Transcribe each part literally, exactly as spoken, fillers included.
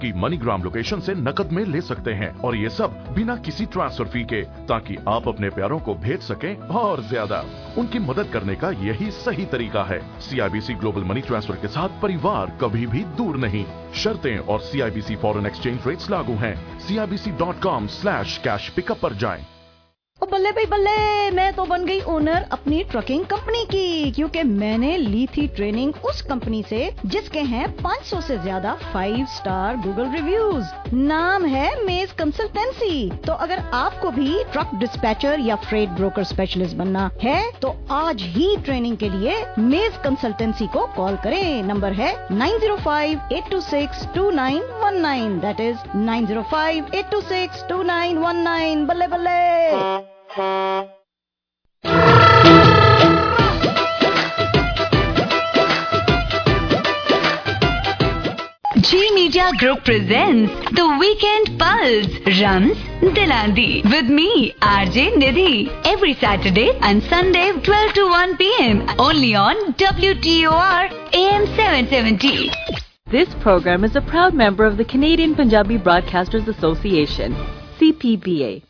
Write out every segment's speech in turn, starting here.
की MoneyGram location से नकद में ले सकते हैं और ये सब बिना किसी ट्रांसफर फी के, ताकि आप अपने प्यारों को भेज सकें और ज्यादा। उनकी मदद करने का यही सही तरीका है। सीआईबीसी ग्लोबल मनी ट्रांसफर के साथ परिवार कभी भी दूर नहीं। शर्तें और सीआईबीसी फॉरेन एक्सचेंज रेट्स लागू हैं। CIBC dot com slash cash pickup पर जाएं। ओ बल्ले भाई बल्ले, मैं तो बन गई ओनर अपनी ट्रकिंग कंपनी की, क्योंकि मैंने ली थी ट्रेनिंग उस कंपनी से जिसके हैं पाँच सौ से ज्यादा फाइव स्टार गूगल रिव्यूज। नाम है मेज कंसल्टेंसी। तो अगर आपको भी ट्रक डिस्पैचर या फ्रेट ब्रोकर स्पेशलिस्ट बनना है तो आज ही ट्रेनिंग के लिए मेज कंसल्टेंसी को कॉल करें। नंबर है nine zero five eight two six two nine one nine, that is nine zero five eight two six two nine one nine. बल्ले बल्ले। G Media Group presents The Weekend Pulse, Rams Dilandi, with me, R J Nidhi, every Saturday and Sunday twelve to one p m only on W T O R A M seven seventy. This program is a proud member of the Canadian Punjabi Broadcasters Association, C P B A.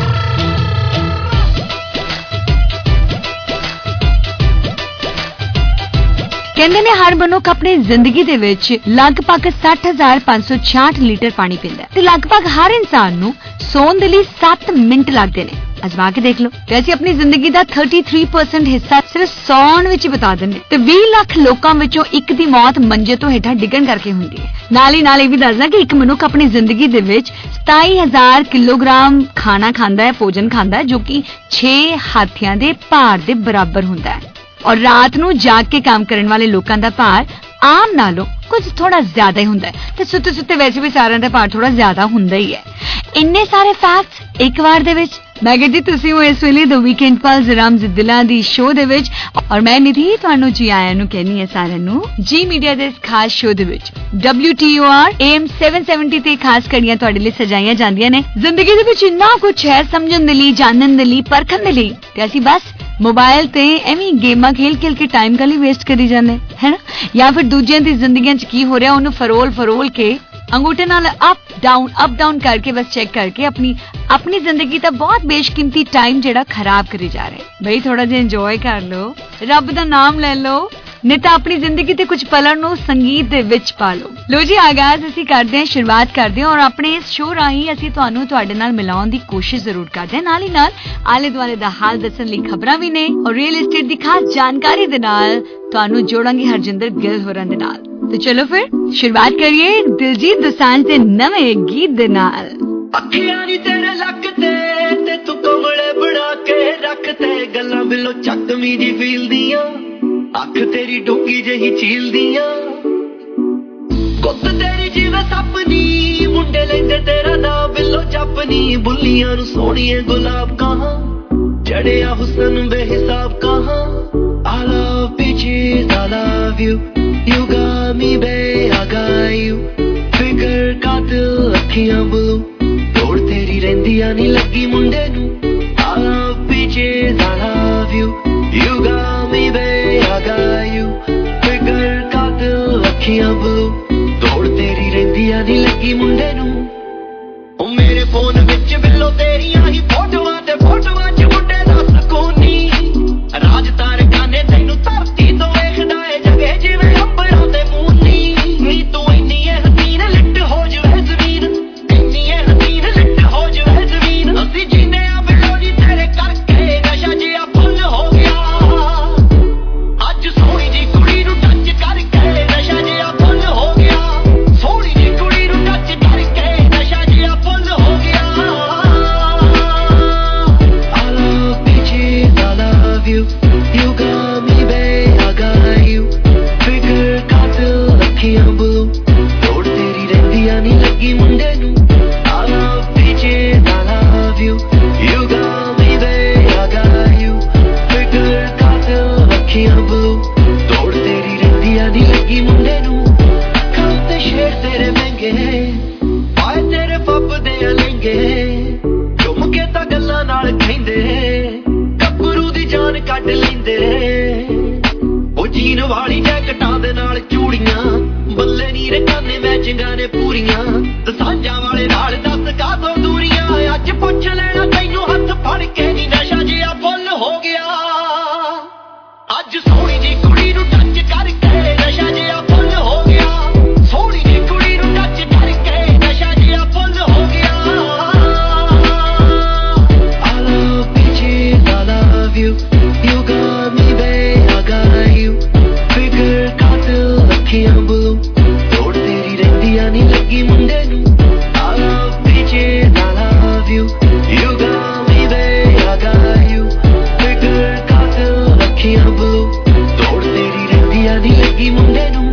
ਕਹਿੰਦੇ ਨੇ ਹਰ ਮਨੁੱਖ ਆਪਣੀ ਜ਼ਿੰਦਗੀ ਦੇ ਵਿੱਚ ਲਗਭਗ ਸੱਠ ਹਜ਼ਾਰ ਪੰਜ ਸੌ ਛਿਆਹਠ ਲੀਟਰ ਪਾਣੀ ਪੀਂਦਾ ਹੈ ਤੇ ਲਗਭਗ ਹਰ ਇਨਸਾਨ ਨੂੰ ਸੌਣ ਦੇ ਲਈ ਸੱਤ ਮਿੰਟ ਲੱਗਦੇ ਨੇ। ਅਜ਼ਮਾ ਕੇ ਦੇਖ ਲਓ ਤੇ ਅਸੀਂ ਆਪਣੀ ਜ਼ਿੰਦਗੀ ਦਾ ਤੀਹ ਪਰਸੈਂਟ ਹਿੱਸਾ ਸਿਰਫ ਸੌਣ ਵਿੱਚ ਹੀ ਬਿਤਾ ਦਿੰਦੇ ਤੇ ਵੀਹ ਲੱਖ ਲੋਕਾਂ ਵਿੱਚੋਂ ਇੱਕ ਦੀ ਮੌਤ ਮੰਜੇ ਤੋਂ ਹੇਠਾਂ ਡਿੱਗਣ ਕਰਕੇ ਹੁੰਦੀ ਹੈ। ਨਾਲ ਹੀ ਨਾਲ ਇਹ ਵੀ ਦੱਸਦਾ ਕਿ ਇੱਕ ਮਨੁੱਖ ਆਪਣੀ ਜ਼ਿੰਦਗੀ ਦੇ ਵਿੱਚ ਸਤਾਈ ਹਜ਼ਾਰ ਕਿਲੋਗ੍ਰਾਮ ਖਾਣਾ ਖਾਂਦਾ ਹੈ, ਭੋਜਨ ਖਾਂਦਾ ਹੈ, ਜੋ ਕਿ ਛੇ ਹਾਥੀਆਂ ਦੇ ਭਾਰ ਦੇ ਬਰਾਬਰ ਹੁੰਦਾ ਹੈ। ਔਰ ਰਾਤ ਨੂੰ ਜਾਗ ਕੇ ਕੰਮ ਕਰਨ ਵਾਲੇ ਲੋਕਾਂ ਦਾ ਭਾਰ ਆਮ ਨਾਲੋਂ ਕੁਝ ਥੋੜਾ ਜ਼ਿਆਦਾ ਹੀ ਹੁੰਦਾ ਹੈ ਤੇ ਸੁੱਤੇ ਸੁੱਤੇ ਵੈਸੇ ਵੀ ਸਾਰਿਆਂ ਦਾ ਭਾਰ ਥੋੜਾ ਜ਼ਿਆਦਾ ਹੁੰਦਾ ਹੀ ਹੈ। ਇੰਨੇ ਸਾਰੇ ਫੈਕਟਸ ਇੱਕ ਵਾਰ ਦੇ ਵਿੱਚ। ਮੈਂ ਕਿਹਾ ਜੀ ਤੁਸੀਂ ਹੋ ਇਸ ਵੇਲੇ ਦ ਵੀਕਐਂਡ ਪਲਸ ਰਮਜ਼ ਦਿਲਾਂ ਦੀ ਸ਼ੋਅ ਦੇ ਵਿੱਚ ਔਰ ਮੈਂ ਨਿਧੀ ਤੁਹਾਨੂੰ ਜੀ ਆਇਆਂ ਨੂੰ ਕਹਿੰਦੀ ਹਾਂ ਸਾਰਿਆਂ ਨੂੰ ਜੀ ਮੀਡੀਆ ਦੇ ਇਸ ਖਾਸ ਸ਼ੋਅ ਦੇ ਵਿੱਚ। W T O R A M seven seventy ਤੇ ਖਾਸ ਕੜੀਆਂ ਤੁਹਾਡੇ ਲਈ ਸਜਾਈਆਂ ਜਾਂਦੀਆਂ ਨੇ। ਜ਼ਿੰਦਗੀ ਦੇ ਵਿੱਚ ਇੰਨਾ ਕੁਝ ਹੈ ਸਮਝਣ ਦੇ ਲਈ, ਜਾਣਨ ਦੇ ਲਈ, ਪਰਖਣ ਦੇ ਲਈ ਤੇ ਅਸੀਂ ਬਸ ਮੋਬਾਈਲ ਤੇ ਐਵੇਂ ਗੇਮਾਂ ਖੇਲ ਖੇਲ ਕੇ ਟਾਈਮ ਕਾਲੀ ਵੇਸਟ ਕਰੀ ਜਾਂਦੇ ਹੈ ਨਾ, ਜਾਂ ਫਿਰ ਦੂਜਿਆਂ ਦੀ ਜ਼ਿੰਦਗੀਆਂ 'ਚ ਕੀ ਹੋ ਰਿਹਾ ਉਹਨੂੰ ਫਰੋਲ ਫਰੋਲ ਕੇ ਅੰਗੂਠੇ ਨਾਲ ਅਪ ਡਾਊਨ ਅਪ ਡਾਊਨ ਕਰਕੇ ਬਸ ਚੈੱਕ ਕਰਕੇ ਆਪਣੀ ਆਪਣੀ ਜ਼ਿੰਦਗੀ ਦਾ ਬਹੁਤ ਬੇਸ਼ਕੀਮਤੀ ਟਾਈਮ ਜਿਹੜਾ ਖਰਾਬ ਕਰੀ ਜਾ ਰਹੇ। ਬਈ ਥੋੜਾ ਜਿਹਾ ਇੰਜੋਏ ਕਰ ਲਓ, ਰੱਬ ਦਾ ਨਾਮ ਲੈ ਲਓ, ਨਹੀਂ ਤਾਂ ਆਪਣੀ ਜ਼ਿੰਦਗੀ ਤੇ ਕੁਝ ਪਲਾਂ ਨੂੰ ਸੰਗੀਤ ਦੇ ਵਿੱਚ ਪਾ ਲਓ। ਲੋ ਜੀ ਆਗਾਜ਼ ਅਸੀਂ ਕਰਦੇ ਹਾਂ, ਸ਼ੁਰੂਆਤ ਕਰਦੇ ਹਾਂ ਔਰ ਆਪਣੇ ਇਸ ਸ਼ੋਅ ਰਾਹੀਂ ਅਸੀਂ ਤੁਹਾਨੂੰ ਤੁਹਾਡੇ ਨਾਲ ਮਿਲਾਉਣ ਦੀ ਕੋਸ਼ਿਸ਼ ਜ਼ਰੂਰ ਕਰਦੇ ਹਾਂ। ਨਾਲ ਹੀ ਨਾਲ ਆਲੇ ਦੁਆਲੇ ਦਾ ਹਾਲ ਦੱਸਣ ਲਈ ਖਬਰਾਂ ਵੀ ਨੇ ਔਰ ਰੀਅਲ ਏਸਟੇਟ ਦੀ ਖਾਸ ਜਾਣਕਾਰੀ ਦੇ ਨਾਲ ਤੁਹਾਨੂੰ ਜੋੜਾਂਗੇ ਹਰਜਿੰਦਰ ਗਿੱਲ ਹੋਰਾਂ ਦੇ ਨਾਲ। ਤੇ ਚਲੋ ਫਿਰ ਸ਼ੁਰੂਆਤ ਕਰੀਏ ਦਿਲਜੀਤ ਦੋਸਾਂਝ ਦੇ ਨਵੇਂ ਗੀਤ ਦੇ ਨਾਲ। ਅੱਖੀਆਂ ਨੀ ਤੇਰੇ ਲੱਕ ਤੇ ਤੇ ਤੂੰ ਕਮਲੇ ਬਣਾ ਕੇ ਰੱਖ ਤੇ ਗੱਲਾਂ ਬਿਲੋ ਚੱਕਵੀਂ ਜੀ ਫੀਲ ਦੀਆਂ, ਅੱਖ ਤੇਰੀ ਡੂੰਗੀ ਜਿਹੀ ਝੀਲਦੀਆਂ, ਗੁੱਤ ਤੇਰੀ ਜਿਵੇਂ ਸਪਨੀ, ਮੁੰਡੇ ਲੈਂਦੇ ਤੇਰਾ ਨਾਂ ਬਿਲੋ ਜਪਨੀ, ਬੁੱਲੀਆਂ ਨੂੰ ਸੋਹਣੀਏ ਗੁਲਾਬ ਕਹਾਂ, ਜੜਿਆ ਹੁਸਨ ਬੇਹਿਸਾਬ ਕਹਾਂ। I love bitches, I love you, you got me babe, I got you, ਫਿਕਰ ਕਾਤਿਲ ਅੱਖੀਆਂ ਬਲੂ, ਤੋੜ ਤੇਰੀ ਰਹਿੰਦੀਆਂ ਨੀ ਲੱਗੀ ਮੁੰਡੇ ਨੂੰ। I love bitches, I love you, you got me babe, I got you, ਫਿਕਰ ਕਾਤਿਲ ਅੱਖੀਆਂ ਬਲੂ, ਤੋੜ ਤੇਰੀ ਰਹਿੰਦੀਆਂ ਨੀ ਲੱਗੀ ਮੁੰਡੇ ਨੂੰ। ਉਹ ਮੇਰੇ ਫੋਨ ਵਿੱਚ ਬਿੱਲੋ ਤੇਰੀਆਂ ਹੀ ਫੋਟੋਆਂ ਤੇ ਫੋਟੋਆਂ 'ਚ ਮੁੰਡੇ ਦਾ ਸਕੂਨੀ, ਰਾਜ ਤਾਰੇ ਗਾਨੇ ਤੈਨੂੰ ਧਰਤੀ ਤੋਂ ਵੇਖਦਾ ਏ ਜਗੇ ਜਿਵੇਂ ਅੰਬਰਾਂ ਤੇ ਮੂਨੀ। ਨੀ ਤੂੰ ਇੰਨੀ ਏ ਹਸੀਨ ਲਿੱਟ ਹੋ ਜਵੇ ਜ਼ਮੀਨ, ਇੰਨੀ ਏ ਹਸੀਨ ਲਿੱਟ ਹੋ ਜਵੇ ਜ਼ਮੀਨ। ਅਸੀਂ ਜੀਨੇ ਆ ਬਿੱਲੋ ਨੀ ਤੇਰੇ ਕਰਕੇ ਨਸ਼ਾ ਜਿਹਾ ਫੁੱਲ ਹੋ ਗਿਆ, ਅੱਜ ਸੋਹਣੀ ਜੀ ਕੁੜੀ ਨੂੰ ਟੱਚ ਕਰਕੇ ਨਸ਼ਾ ਜਿਹਾ ਫੁੱਲ ਹੋ ਗਿਆ, ਸੋਹਣੀ ਜੀ ਕੁੜੀ ਨੂੰ ਟੱਚ ਕਰਕੇ ਨਸ਼ਾ ਜਿਹਾ ਫੁੱਲ ਹੋ ਗਿਆ। I love bitches, I love you, you got me babe, I got you, ਫਿਕਰ ਕਾਤਿਲ ਅੱਖੀਆਂ ਬਲੂ, ਤੋੜ ਤੇਰੀ ਰਹਿੰਦੀਆਂ ਨੀ ਲੱਗੀ ਮੁੰਡੇ ਨੂੰ। I love bitches, I love you, you got me babe, I got you, ਫਿਕਰ ਕਾਤਿਲ ਅੱਖੀਆਂ ਬਲੂ, ਤੋੜ ਤੇਰੀ ਰਹਿੰਦੀਆਂ ਨੀ ਲੱਗੀ ਮੁੰਡੇ ਨੂੰ। ਕੱਲ ਤੇ ਸ਼ੇਰ ਤੇਰੇ ਮਹਿੰਗੇ ਪਾਏ ਤੇਰੇ ਫੱਬਦੇ ਆ ਲਹਿੰਗੇ, ਝੁੰਮ ਕੇ ਤਾਂ ਗੱਲਾਂ ਨਾਲ ਕਹਿੰਦੇ ਗੱਭਰੂ ਦੀ ਜਾਨ ਕੱਢ ਲੈਂਦੇ। ਉਹ ਜੀਨ ਵਾਲੀ ਜੈਕਟਾਂ ਦੇ ਨਾਲ ਚੂੜੀਆਂ, ਬੱਲੇ ਨੀ ਰਕਾਨੇ ਮੈਚਿੰਗਾਂ ਨੇ ਪੂਰੀਆਂ, ਲੱਗੀ ਮੁੰਡੇ ਨੂੰ I love bitches, I love you You got me babe, I got you Figure ਕਾਤਲ ਅੱਖੀਆਂ blue ਤੋੜ ਤੇਰੀ ਰਹਿੰਦੀਆਂ ਦੀ ਲੱਗੀ ਮੁੰਡੇ ਨੂੰ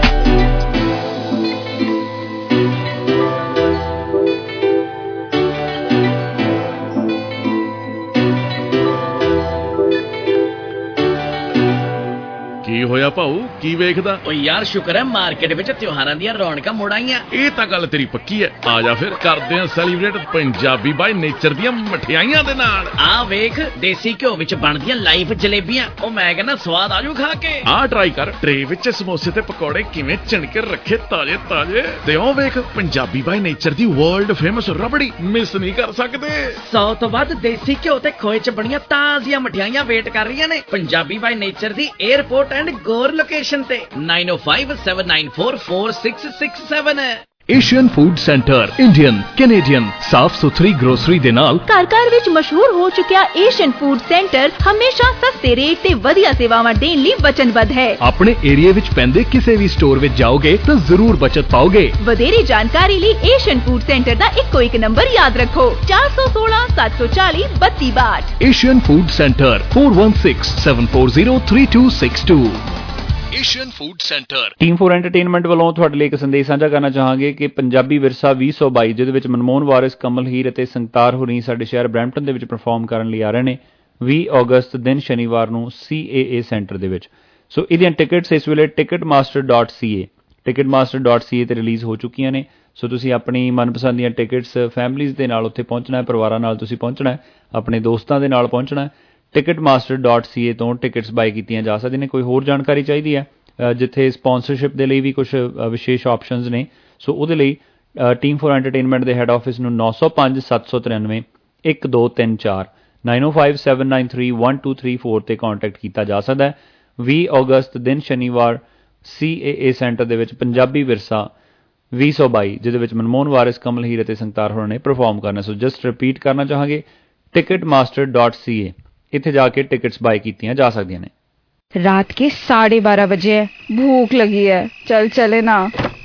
ਕੀ ਹੋਇਆ ਭਾਊ ਕੀ ਵੇਖਦਾ ਓ ਯਾਰ ਸ਼ੁਕਰ ਹੈ ਮਾਰਕੀਟ ਵਿੱਚ ਤਿਉਹਾਰਾਂ ਦੀਆਂ ਰੌਣਕਾਂ ਮੁੜ ਆਈਆਂ ਇਹ ਤਾਂ ਗੱਲ ਤੇਰੀ ਪੱਕੀ ਹੈ ਆ ਜਾ ਫਿਰ ਕਰਦੇ ਆ ਸੈਲੀਬ੍ਰੇਟ ਪੰਜਾਬੀ ਬਾਈ ਨੇਚਰ ਦੀਆਂ ਮਠਿਆਈਆਂ ਦੇ ਨਾਲ ਆ ਵੇਖ ਦੇਸੀ ਘਿਓ ਵਿੱਚ ਬਣਦੀਆਂ ਲਾਈਵ ਜਲੇਬੀਆਂ ਉਹ ਮੈਂ ਕਹਿੰਦਾ ਸਵਾਦ ਆਜੂ ਖਾ ਕੇ ਆ ਟਰਾਈ ਕਰ ਟਰੇ ਵਿੱਚ ਸਮੋਸੇ ਤੇ ਪਕੌੜੇ ਕਿਵੇਂ ਚਿਣਕੇ ਰੱਖੇ ਤਾਜ਼ੇ ਤਾਜ਼ੇ ਤੇ ਉਹ ਵੇਖ ਪੰਜਾਬੀ ਬਾਈ ਨੇਚਰ ਦੀ ਵਰਲਡ ਫੇਮਸ ਰਬੜੀ ਮਿਸ ਨਹੀਂ ਕਰ ਸਕਦੇ ਸੌ ਤੋਂ ਵੱਧ ਦੇਸੀ ਘਿਓ ਤੇ ਖੋਏ ਚ ਬਣੀਆਂ ਤਾਜ਼ੀਆਂ ਮਠਿਆਈਆਂ ਵੇਟ ਕਰ ਰਹੀਆਂ ਨੇ ਪੰਜਾਬੀ ਬਾਈ ਨੇਚਰ ਦੀ 에ਅਰਪੋਰਟ ਐਂਡ ਗੋਰ ਲੋਕੇਸ਼ਨ ਤੇ nine oh five seven nine four four six six seven Asian food centre Indian Canadian ਸਾਫ ਸੁਥਰੀ ਗਰੋਸਰੀ ਦੇ ਨਾਲ ਘਰ ਘਰ ਵਿੱਚ ਮਸ਼ਹੂਰ ਹੋ ਚੁੱਕਿਆ ਏਸ਼ੀਅਨ ਫੂਡ ਸੈਂਟਰ ਹਮੇਸ਼ਾ ਸਸਤੇ ਰੇਟ ਤੇ ਵਧੀਆ ਸੇਵਾਵਾਂ ਦੇਣ ਲਈ ਵਚਨਬੱਧ ਹੈ ਆਪਣੇ ਏਰੀਆ ਵਿੱਚ ਪੈਂਦੇ ਕਿਸੇ ਵੀ ਸਟੋਰ ਵਿੱਚ ਜਾਓਗੇ ਤਾਂ ਜ਼ਰੂਰ ਬਚਤ ਪਾਓਗੇ ਵਧੇਰੇ ਜਾਣਕਾਰੀ ਲਈ ਏਸ਼ੀਅਨ ਫੂਡ ਸੈਂਟਰ ਦਾ ਇੱਕੋ ਇੱਕ ਨੰਬਰ ਯਾਦ ਰੱਖੋ four one six seven four zero two two two two Asian food centre four one six seven four zero three two six two Asian food centre team four entertainment ਵੱਲੋਂ ਤੁਹਾਡੇ ਲਈ ਇੱਕ ਸੰਦੇਸ਼ ਸਾਂਝਾ ਕਰਨਾ ਚਾਹਾਂਗੇ ਕਿ ਪੰਜਾਬੀ ਵਿਰਸਾ ਵੀਹ ਸੌ ਬਾਈ ਜਿਹਦੇ ਵਿੱਚ ਮਨਮੋਹਨ ਵਾਰਿਸ ਕਮਲ ਹੀਰ ਅਤੇ ਸੰਗਤਾਰ ਹੋਰੀ ਸਾਡੇ ਸ਼ਹਿਰ ਬਰੈਂਪਟਨ ਦੇ ਵਿੱਚ ਪਰਫਾਰਮ ਕਰਨ ਲਈ ਆ ਰਹੇ ਨੇ ਵੀਹ ਅਗਸਤ ਦਿਨ ਸ਼ਨੀਵਾਰ ਨੂੰ ਸੀ ਏ ਏ ਸੈਂਟਰ ਦੇ ਵਿੱਚ ਸੋ ਇਹਦੀਆਂ ਟਿਕਟਸ ਇਸ ਵੇਲੇ Ticketmaster dot C A Ticketmaster dot C A ਤੇ ਰਿਲੀਜ਼ ਹੋ ਚੁੱਕੀਆਂ ਨੇ ਸੋ ਤੁਸੀਂ ਆਪਣੀ ਮਨਪਸੰਦ ਦੀਆਂ ਟਿਕਟਸ ਫੈਮਲੀਜ਼ ਦੇ ਨਾਲ ਉੱਥੇ ਪਹੁੰਚਣਾ ਹੈ ਪਰਿਵਾਰਾਂ ਨਾਲ ਤੁਸੀਂ ਪਹੁੰਚਣਾ ਹੈ ਆਪਣੇ ਦੋਸਤਾਂ ਦੇ ਨਾਲ ਪਹੁੰਚਣਾ ਹੈ Ticketmaster dot C A ਤੋਂ ਟਿਕਟਸ ਬਾਈ ਕੀਤੀਆਂ ਜਾ ਸਕਦੀਆਂ ਨੇ ਕੋਈ ਹੋਰ ਜਾਣਕਾਰੀ ਚਾਹੀਦੀ ਹੈ ਜਿੱਥੇ ਸਪਾਂਸਰਸ਼ਿਪ ਦੇ ਲਈ ਵੀ ਕੁਝ ਵਿਸ਼ੇਸ਼ ਆਪਸ਼ਨਸ ਨੇ ਸੋ ਉਹਦੇ ਲਈ ਟੀਮ ਫੋਰ ਐਂਟਰਟੇਨਮੈਂਟ ਦੇ ਹੈੱਡ ਆਫਿਸ ਨੂੰ nine oh five seven three nine one two three four nine oh five seven nine three one two three four ਤੇ ਕੰਟੈਕਟ ਕੀਤਾ ਜਾ ਸਕਦਾ ਹੈ ਵੀਹ ਅਗਸਤ ਦਿਨ ਸ਼ਨੀਵਾਰ ਸੀ ਏ ਏ ਸੈਂਟਰ ਦੇ ਵਿੱਚ ਪੰਜਾਬੀ ਵਿਰਸਾ ਵੀਹ ਸੌ ਬਾਈ ਜਿਹਦੇ ਵਿੱਚ ਮਨਮੋਹਨ ਵਾਰਿਸ ਕਮਲ ਹੀਰ ਅਤੇ ਸੰਗਤਾਰ ਹੋਰਾਂ ਨੇ ਪਰਫਾਰਮ ਕਰਨਾ ਸੋ ਜਸਟ ਰਿਪੀਟ ਕਰਨਾ ਚਾਹਾਂਗੇ Ticketmaster dot C A ਇੱਥੇ ਜਾ ਕੇ ਟਿਕਟਸ ਬਾਈ ਕੀਤੀਆਂ ਜਾ ਸਕਦੀਆਂ ਨੇ रात के साढ़े बारह बजे है भूख लगी है चल चले ना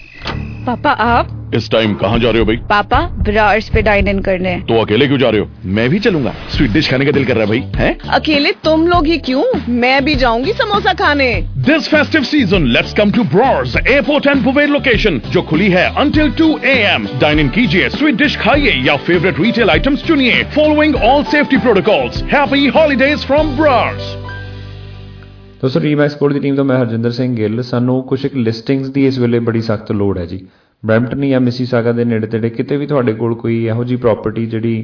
पापा आप इस टाइम कहाँ जा रहे हो भाई पापा ब्रार्स पे डाइन इन करने तो अकेले क्यों जा रहे हो मैं भी चलूंगा स्वीट डिश खाने का दिल कर रहा है भाई हैं अकेले तुम लोग ही क्यों मैं भी जाऊंगी समोसा खाने this festive season let's come to Brar's airport and buffet location जो खुली है until two a m dine in कीजिए स्वीट डिश खाइए या फेवरेट रिटेल आइटम्स चुनिए following all safety protocols happy holidays from Brar's ਦੋਸਤੋ ਰੀਮੈਕਸ ਕੋਡ ਦੀ ਟੀਮ ਤੋਂ ਮੈਂ ਹਰਜਿੰਦਰ ਸਿੰਘ ਗਿੱਲ ਸਾਨੂੰ ਕੁਝ ਇੱਕ ਲਿਸਟਿੰਗਸ ਦੀ ਇਸ ਵੇਲੇ ਬੜੀ ਸਖਤ ਲੋੜ ਹੈ ਜੀ ਬਰੈਂਪਟਨ ਜਾਂ ਮਿਸੀਸਾਗਾ ਦੇ ਨੇੜੇ ਤੇੜੇ ਕਿਤੇ ਵੀ ਤੁਹਾਡੇ ਕੋਲ ਕੋਈ ਇਹੋ ਜਿਹੀ ਪ੍ਰਾਪਰਟੀ ਜਿਹੜੀ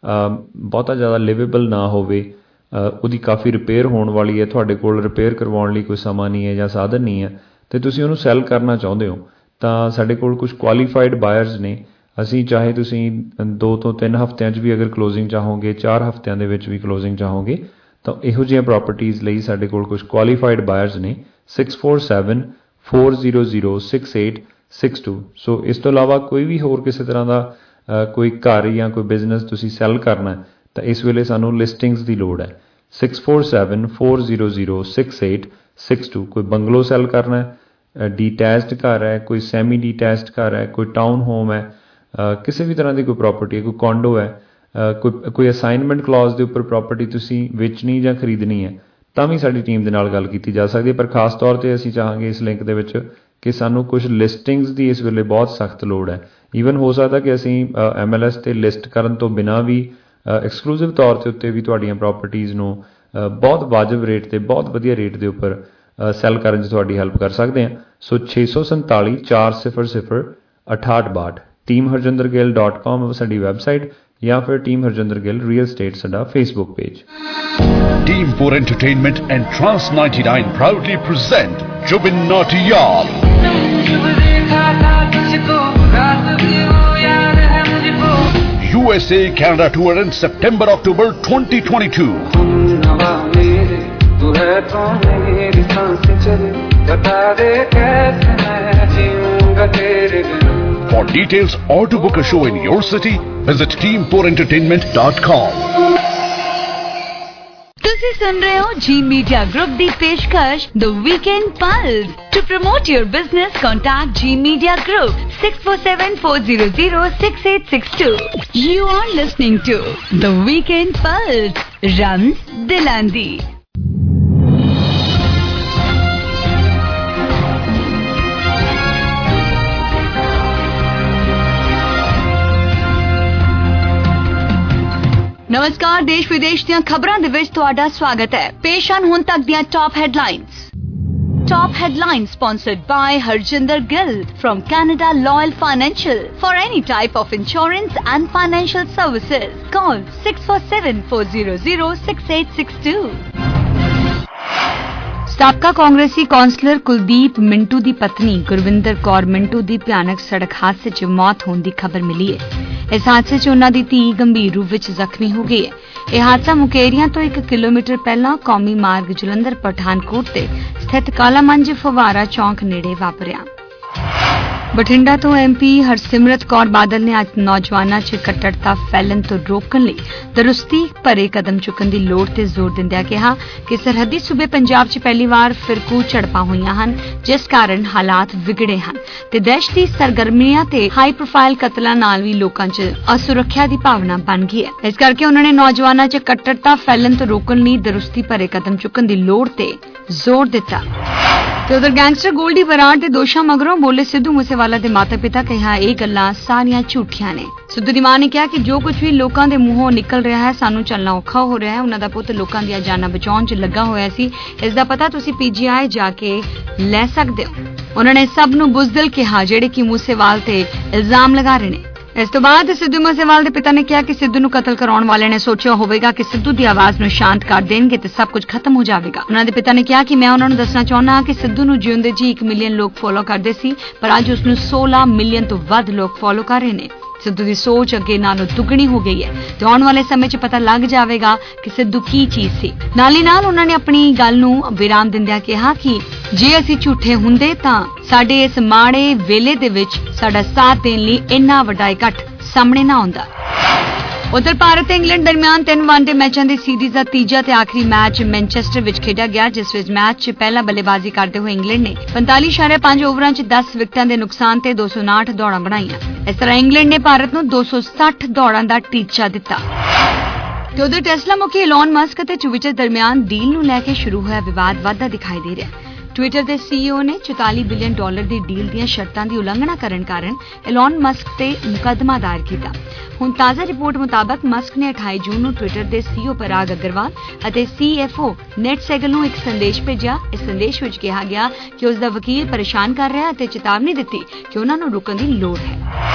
ਬਹੁਤਾ ਜ਼ਿਆਦਾ ਲਿਵੇਬਲ ਨਾ ਹੋਵੇ ਉਹਦੀ ਕਾਫੀ ਰਿਪੇਅਰ ਹੋਣ ਵਾਲੀ ਹੈ ਤੁਹਾਡੇ ਕੋਲ ਰਿਪੇਅਰ ਕਰਵਾਉਣ ਲਈ ਕੋਈ ਸਮਾਂ ਨਹੀਂ ਹੈ ਜਾਂ ਸਾਧਨ ਨਹੀਂ ਹੈ ਅਤੇ ਤੁਸੀਂ ਉਹਨੂੰ ਸੈੱਲ ਕਰਨਾ ਚਾਹੁੰਦੇ ਹੋ ਤਾਂ ਸਾਡੇ ਕੋਲ ਕੁਝ ਕੁਆਲੀਫਾਈਡ ਬਾਇਰਸ ਨੇ ਅਸੀਂ ਚਾਹੇ ਤੁਸੀਂ ਦੋ ਤੋਂ ਤਿੰਨ ਹਫ਼ਤਿਆਂ 'ਚ ਵੀ ਅਗਰ ਕਲੋਜ਼ਿੰਗ ਚਾਹੋਗੇ ਚਾਰ ਹਫ਼ਤਿਆਂ ਦੇ ਵਿੱਚ ਵੀ ਕਲੋਜ਼ਿੰਗ ਚਾਹੋਗੇ ਤਾਂ ਇਹੋ ਜਿਹੀਆਂ ਪ੍ਰਾਪਰਟੀਜ਼ ਲਈ ਸਾਡੇ ਕੋਲ ਕੁਝ ਕੁਆਲੀਫਾਈਡ ਬਾਇਰਸ ਨੇ six four seven four zero zero six eight six two so ਇਸ ਤੋਂ ਇਲਾਵਾ ਕੋਈ ਵੀ ਹੋਰ ਕਿਸੇ ਤਰ੍ਹਾਂ ਦਾ ਕੋਈ ਘਰ ਜਾਂ ਕੋਈ ਬਿਜ਼ਨਸ ਤੁਸੀਂ ਸੈੱਲ ਕਰਨਾ ਤਾਂ ਇਸ ਵੇਲੇ ਸਾਨੂੰ ਲਿਸਟਿੰਗਸ ਦੀ ਲੋੜ ਹੈ six four seven four zero zero six eight six two ਕੋਈ ਬੰਗਲੋ ਸੈੱਲ ਕਰਨਾ ਹੈ ਡੀਟੈਚਡ ਘਰ ਹੈ ਕੋਈ ਸੈਮੀ ਡੀਟੈਚਡ ਘਰ ਹੈ ਕੋਈ ਟਾਊਨ ਹੋਮ ਹੈ ਕਿਸੇ ਵੀ ਤਰ੍ਹਾਂ ਦੀ ਕੋਈ ਪ੍ਰਾਪਰਟੀ ਹੈ ਕੋਈ ਕੌਂਡੋ ਹੈ ਕੋਈ ਕੋਈ ਅਸਾਈਨਮੈਂਟ ਕਲੌਜ਼ ਦੇ ਉੱਪਰ ਪ੍ਰਾਪਰਟੀ ਤੁਸੀਂ ਵੇਚਣੀ ਜਾਂ ਖਰੀਦਣੀ ਹੈ ਤਾਂ ਵੀ ਸਾਡੀ ਟੀਮ ਦੇ ਨਾਲ ਗੱਲ ਕੀਤੀ ਜਾ ਸਕਦੀ ਹੈ ਪਰ ਖਾਸ ਤੌਰ 'ਤੇ ਅਸੀਂ ਚਾਹਾਂਗੇ ਇਸ ਲਿੰਕ ਦੇ ਵਿੱਚ ਕਿ ਸਾਨੂੰ ਕੁਝ ਲਿਸਟਿੰਗਸ ਦੀ ਇਸ ਵੇਲੇ ਬਹੁਤ ਸਖਤ ਲੋੜ ਹੈ ਈਵਨ ਹੋ ਸਕਦਾ ਕਿ ਅਸੀਂ ਐਮ ਐਲ ਐਸ 'ਤੇ ਲਿਸਟ ਕਰਨ ਤੋਂ ਬਿਨਾਂ ਵੀ ਐਕਸਕਲੂਸਿਵ ਤੌਰ 'ਤੇ ਉੱਤੇ ਵੀ ਤੁਹਾਡੀਆਂ ਪ੍ਰਾਪਰਟੀਜ਼ ਨੂੰ ਬਹੁਤ ਵਾਜਬ ਰੇਟ 'ਤੇ ਬਹੁਤ ਵਧੀਆ ਰੇਟ ਦੇ ਉੱਪਰ ਸੈੱਲ ਕਰਨ 'ਚ ਤੁਹਾਡੀ ਹੈਲਪ ਕਰ ਸਕਦੇ ਹਾਂ ਸੋ ਛੇ ਸੌ ਸੰਤਾਲੀ ਚਾਰ ਸਿਫਰ ਸਿਫਰ ਅਠਾਹਠ ਬਾਹਠ ਟੀਮ ਹਰਜਿੰਦਰ ਗਿੱਲ ਡਾਟ ਕਾਮ ਸਾਡੀ ਵੈਬਸਾਈਟ ਜਾਂ ਫਿਰ team Harjinder Gill real estate ਸਾਡਾ Facebook page Team four Entertainment and Trans ninety-nine proudly present Jubin Nautiyal. U S A Canada tour in September October twenty twenty-two. For details or to book a show in your city, visit team four entertainment dot com. तो ਤੁਸੀਂ ਸੁਣ ਰਹੇ ਹੋ ਜੀ media group ਦੀ ਪੇਸ਼ਕਸ਼ the weekend pulse. To promote your business, contact G Media Group six four seven four zero zero six eight six two. You are listening to the Weekend Pulse. Rams Dilandi. नमस्कार, देश विदेश ਦੀਆਂ ਖਬਰਾਂ ਦੇ ਵਿੱਚ ਤੁਹਾਡਾ ਸਵਾਗਤ ਹੈ। ਪੇਸ਼ ਹਨ ਹੁਣ ਤੱਕ ਦੀਆਂ top headlines. Top headline sponsored by Harjinder Gill from Canada Loyal Financial. For any type of insurance and financial services, call six four seven four zero zero six eight six two. ਸਾਬਕਾ ਕਾਂਗਰਸੀ councillor Kuldeep Mintu ਦੀ ਪਤਨੀ ਗੁਰਵਿੰਦਰ ਕੌਰ ਮਿੰਟੂ ਦੀ ਭਿਆਨਕ ਸੜਕ ਹਾਦਸੇ 'ਚ ਮੌਤ ਹੋਣ ਦੀ ਖਬਰ ਮਿਲੀ ਹੈ। ਇਸ ਹਾਦਸੇ 'ਚ ਉਹਨਾਂ ਦੀ ਧੀ ਗੰਭੀਰ ਰੂਪ ਵਿੱਚ ਜ਼ਖਮੀ ਹੋ ਗਈ ਹੈ। ਇਹ ਹਾਦਸਾ ਮੁਕੇਰੀਆਂ ਤੋਂ ਇੱਕ ਕਿਲੋਮੀਟਰ ਪਹਿਲਾਂ ਕੌਮੀ ਮਾਰਗ ਜਲੰਧਰ ਪਠਾਨਕੋਟ ਤੇ ਸਥਿਤ ਕਾਲਾਮੰਜ ਫਵਾਰਾ ਚੌਂਕ ਨੇੜੇ ਵਾਪਰਿਆ। ਬਠਿੰਡਾ ਤੋਂ ਐਮਪੀ ਹਰਸਿਮਰਤ ਕੌਰ ਬਾਦਲ ਨੇ ਅੱਜ ਨੌਜਵਾਨਾਂ 'ਚ ਕੱਟੜਤਾ ਫੈਲਣ ਤੋਂ ਰੋਕਣ ਲਈ ਦਰੁਸਤੀ ਭਰੇ ਕਦਮ ਚੁੱਕਣ ਦੀ ਲੋੜ ਤੇ ਜ਼ੋਰ ਦਿੰਦਿਆਂ ਕਿਹਾ ਕਿ ਸਰਹੱਦੀ ਸੂਬੇ ਪੰਜਾਬ 'ਚ ਪਹਿਲੀ ਵਾਰ ਫਿਰਕੂ ਝੜਪਾਂ ਹੋਈਆਂ ਹਨ, ਜਿਸ ਕਾਰਨ ਹਾਲਾਤ ਵਿਗੜੇ ਹਨ ਤੇ ਦਹਿਸ਼ਤੀ ਸਰਗਰਮੀਆਂ ਤੇ ਹਾਈ ਪ੍ਰੋਫਾਈਲ ਕਤਲਾਂ ਨਾਲ ਵੀ ਲੋਕਾਂ 'ਚ ਅਸੁਰੱਖਿਆ ਦੀ ਭਾਵਨਾ ਬਣ ਗਈ ਹੈ। ਇਸ ਕਰਕੇ ਉਹਨਾਂ ਨੇ ਨੌਜਵਾਨਾਂ 'ਚ ਕੱਟੜਤਾ ਫੈਲਣ ਤੋਂ ਰੋਕਣ ਲਈ ਦਰੁਸਤੀ ਭਰੇ ਕਦਮ ਚੁੱਕਣ ਦੀ ਲੋੜ ਤੇ ਜ਼ੋਰ ਦਿੱਤਾ। ਤੇ ਉਧਰ ਗੈਂਗਸਟਰ ਗੋਲਡੀ ਬਰਾੜ ਦੇ ਦੋਸ਼ਾਂ ਮਗਰੋਂ ਬੋਲੇ ਸਿੱਧੂ ਮੂਸੇਵਾਲਾ ਦੇ ਮਾਤਾ ਪਿਤਾ ਕਿਹਾ ਇਹ ਗੱਲਾਂ ਸਾਰੀਆਂ ਝੂਠੀਆਂ ਨੇ। ਸਿੱਧੂ ਦੀ ਮਾਂ ਨੇ ਕਿਹਾ ਕਿ ਜੋ ਕੁਝ ਵੀ ਲੋਕਾਂ ਦੇ ਮੂੰਹੋਂ ਨਿਕਲ ਰਿਹਾ ਹੈ ਸਾਨੂੰ ਚੱਲਣਾ ਔਖਾ ਹੋ ਰਿਹਾ ਹੈ। ਉਹਨਾਂ ਦਾ ਪੁੱਤ ਲੋਕਾਂ ਦੀਆਂ ਜਾਨਾਂ ਬਚਾਉਣ 'ਚ ਲੱਗਾ ਹੋਇਆ ਸੀ, ਇਸ ਦਾ ਪਤਾ ਤੁਸੀਂ ਪੀਜੀਆਈ ਜਾ ਕੇ ਲੈ ਸਕਦੇ ਹੋ। ਉਹਨਾਂ ਨੇ ਸਭ ਨੂੰ ਬੁਜ਼ਦਿਲ ਕਿਹਾ ਜਿਹੜੇ ਕਿ ਮੂਸੇਵਾਲ ਤੇ ਇਲਜ਼ਾਮ ਲਗਾ ਰਹੇ ਨੇ। ਇਸ ਤੋਂ ਬਾਅਦ ਸਿੱਧੂ ਮੂਸੇਵਾਲ ਦੇ ਪਿਤਾ ਨੇ ਕਿਹਾ ਕਿ ਸਿੱਧੂ ਨੂੰ ਕਤਲ ਕਰਾਉਣ ਵਾਲਿਆਂ ਨੇ ਸੋਚਿਆ ਹੋਵੇਗਾ ਕਿ ਸਿੱਧੂ ਦੀ ਆਵਾਜ਼ ਨੂੰ ਸ਼ਾਂਤ ਕਰ ਦੇਣਗੇ ਤੇ ਸਭ ਕੁਝ ਖਤਮ ਹੋ ਜਾਵੇਗਾ। ਉਹਨਾਂ ਦੇ ਪਿਤਾ ਨੇ ਕਿਹਾ ਕਿ ਮੈਂ ਉਹਨਾਂ ਨੂੰ ਦੱਸਣਾ ਚਾਹੁੰਦਾ ਹਾਂ ਕਿ ਸਿੱਧੂ ਨੂੰ ਜਿਉਂਦੇ ਜੀ ਇੱਕ ਮਿਲੀਅਨ ਲੋਕ ਫੋਲੋ ਕਰਦੇ ਸੀ, ਪਰ ਅੱਜ ਉਸ ਨੂੰ ਸੋਲਾਂ ਮਿਲੀਅਨ ਤੋਂ ਵੱਧ ਲੋਕ ਫੋਲੋ ਕਰ ਰਹੇ ਨੇ। ਸਿੱਧੂ ਦੀ ਸੋਚ ਅੱਗੇ ਨਾਲੋਂ ਦੁੱਗਣੀ ਹੋ ਗਈ ਹੈ ਤੇ ਆਉਣ ਵਾਲੇ ਸਮੇਂ 'ਚ ਪਤਾ ਲੱਗ ਜਾਵੇਗਾ ਕਿ ਸਿੱਧੂ ਕੀ ਚੀਜ਼ ਸੀ। ਨਾਲ ਹੀ ਨਾਲ ਉਹਨਾਂ ਨੇ ਆਪਣੀ ਗੱਲ ਨੂੰ ਵਿਰਾਮ ਦਿੰਦਿਆਂ ਕਿਹਾ ਕਿ ਜੇ ਅਸੀਂ ਝੂਠੇ ਹੁੰਦੇ ਤਾਂ ਸਾਡੇ ਇਸ ਮਾੜੇ ਵੇਲੇ ਦੇ ਵਿੱਚ ਸਾਡਾ ਸਾਥ ਦੇਣ ਲਈ ਇੰਨਾ ਵੱਡਾ ਇਕੱਠ ਸਾਹਮਣੇ ਨਾ ਆਉਂਦਾ। ਉਧਰ ਭਾਰਤ ਤੇ ਇੰਗਲੈਂਡ ਦਰਮਿਆਨ ਤਿੰਨ ਵਨਡੇ ਮੈਚਾਂ ਦੀ ਸੀਰੀਜ਼ ਦਾ ਤੀਜਾ ਤੇ ਆਖਰੀ ਮੈਚ ਮੈਨਚੈਸਟਰ ਵਿੱਚ ਖੇਡਿਆ ਗਿਆ, ਜਿਸ ਵਿੱਚ ਮੈਚ 'ਚ ਪਹਿਲਾਂ ਬੱਲੇਬਾਜ਼ੀ ਕਰਦੇ ਹੋਏ ਇੰਗਲੈਂਡ ਨੇ ਪੰਤਾਲੀ ਇਸ਼ਾਰੇ ਪੰਜ ਓਵਰਾਂ 'ਚ ਦਸ ਵਿਕਟਾਂ ਦੇ ਨੁਕਸਾਨ ਤੇ ਦੋ ਸੌ ਉਨਾਹਠ ਦੌੜਾਂ ਬਣਾਈਆਂ। ਇਸ ਤਰ੍ਹਾਂ ਇੰਗਲੈਂਡ ਨੇ ਭਾਰਤ ਨੂੰ ਦੋ ਸੌ ਸੱਠ ਦੌੜਾਂ ਦਾ ਟੀਚਾ ਦਿੱਤਾ। ਤੇ ਉਧਰ ਟੈਸਲਾ ਮੁਖੀ ਇਲਨ ਮਸਕ ਅਤੇ ਟਵਿੱਟਰ ਦਰਮਿਆਨ ਡੀਲ ਨੂੰ ਲੈ ਕੇ ਸ਼ੁਰੂ ਹੋਇਆ ਵਿਵਾਦ ਵੱਧਦਾ ਦਿਖਾਈ ਦੇ ਰਿਹਾ। ਟਵਿੱਟਰ ਦੇ ਸੀਈਓ ਨੇ ਚੁਤਾਲੀ ਬਿਲੀਅਨ ਡਾਲਰ ਦੀ ਡੀਲ ਦੀਆਂ ਸ਼ਰਤਾਂ ਦੀ ਉਲੰਘਣਾ ਕਰਨ ਕਾਰਨ ਇਲਨ ਮਸਕ ਤੇ ਮੁਕੱਦਮਾ ਦਾਇਰ ਕੀਤਾ। ਹੁਣ ਤਾਜ਼ਾ ਰਿਪੋਰਟ ਮੁਤਾਬਕ ਮਸਕ ਨੇ ਅਠਾਈ ਜੂਨ ਨੂੰ ਟਵਿੱਟਰ ਦੇ ਸੀਈਓ ਪਰਾਗ ਅਗਰਵਾਲ ਅਤੇ ਸੀਐਫਓ ਨੈਟ ਸੈਗਲ ਨੂੰ ਇੱਕ ਸੰਦੇਸ਼ ਭੇਜਿਆ। ਇਸ ਸੰਦੇਸ਼ ਵਿੱਚ ਕਿਹਾ ਗਿਆ ਕਿ ਉਸ ਦਾ ਵਕੀਲ ਪਰੇਸ਼ਾਨ ਕਰ ਰਿਹਾ ਅਤੇ ਚੇਤਾਵਨੀ ਦਿੱਤੀ ਕਿ ਉਹਨਾਂ ਨੂੰ ਰੁਕਣ ਦੀ ਲੋੜ ਹੈ।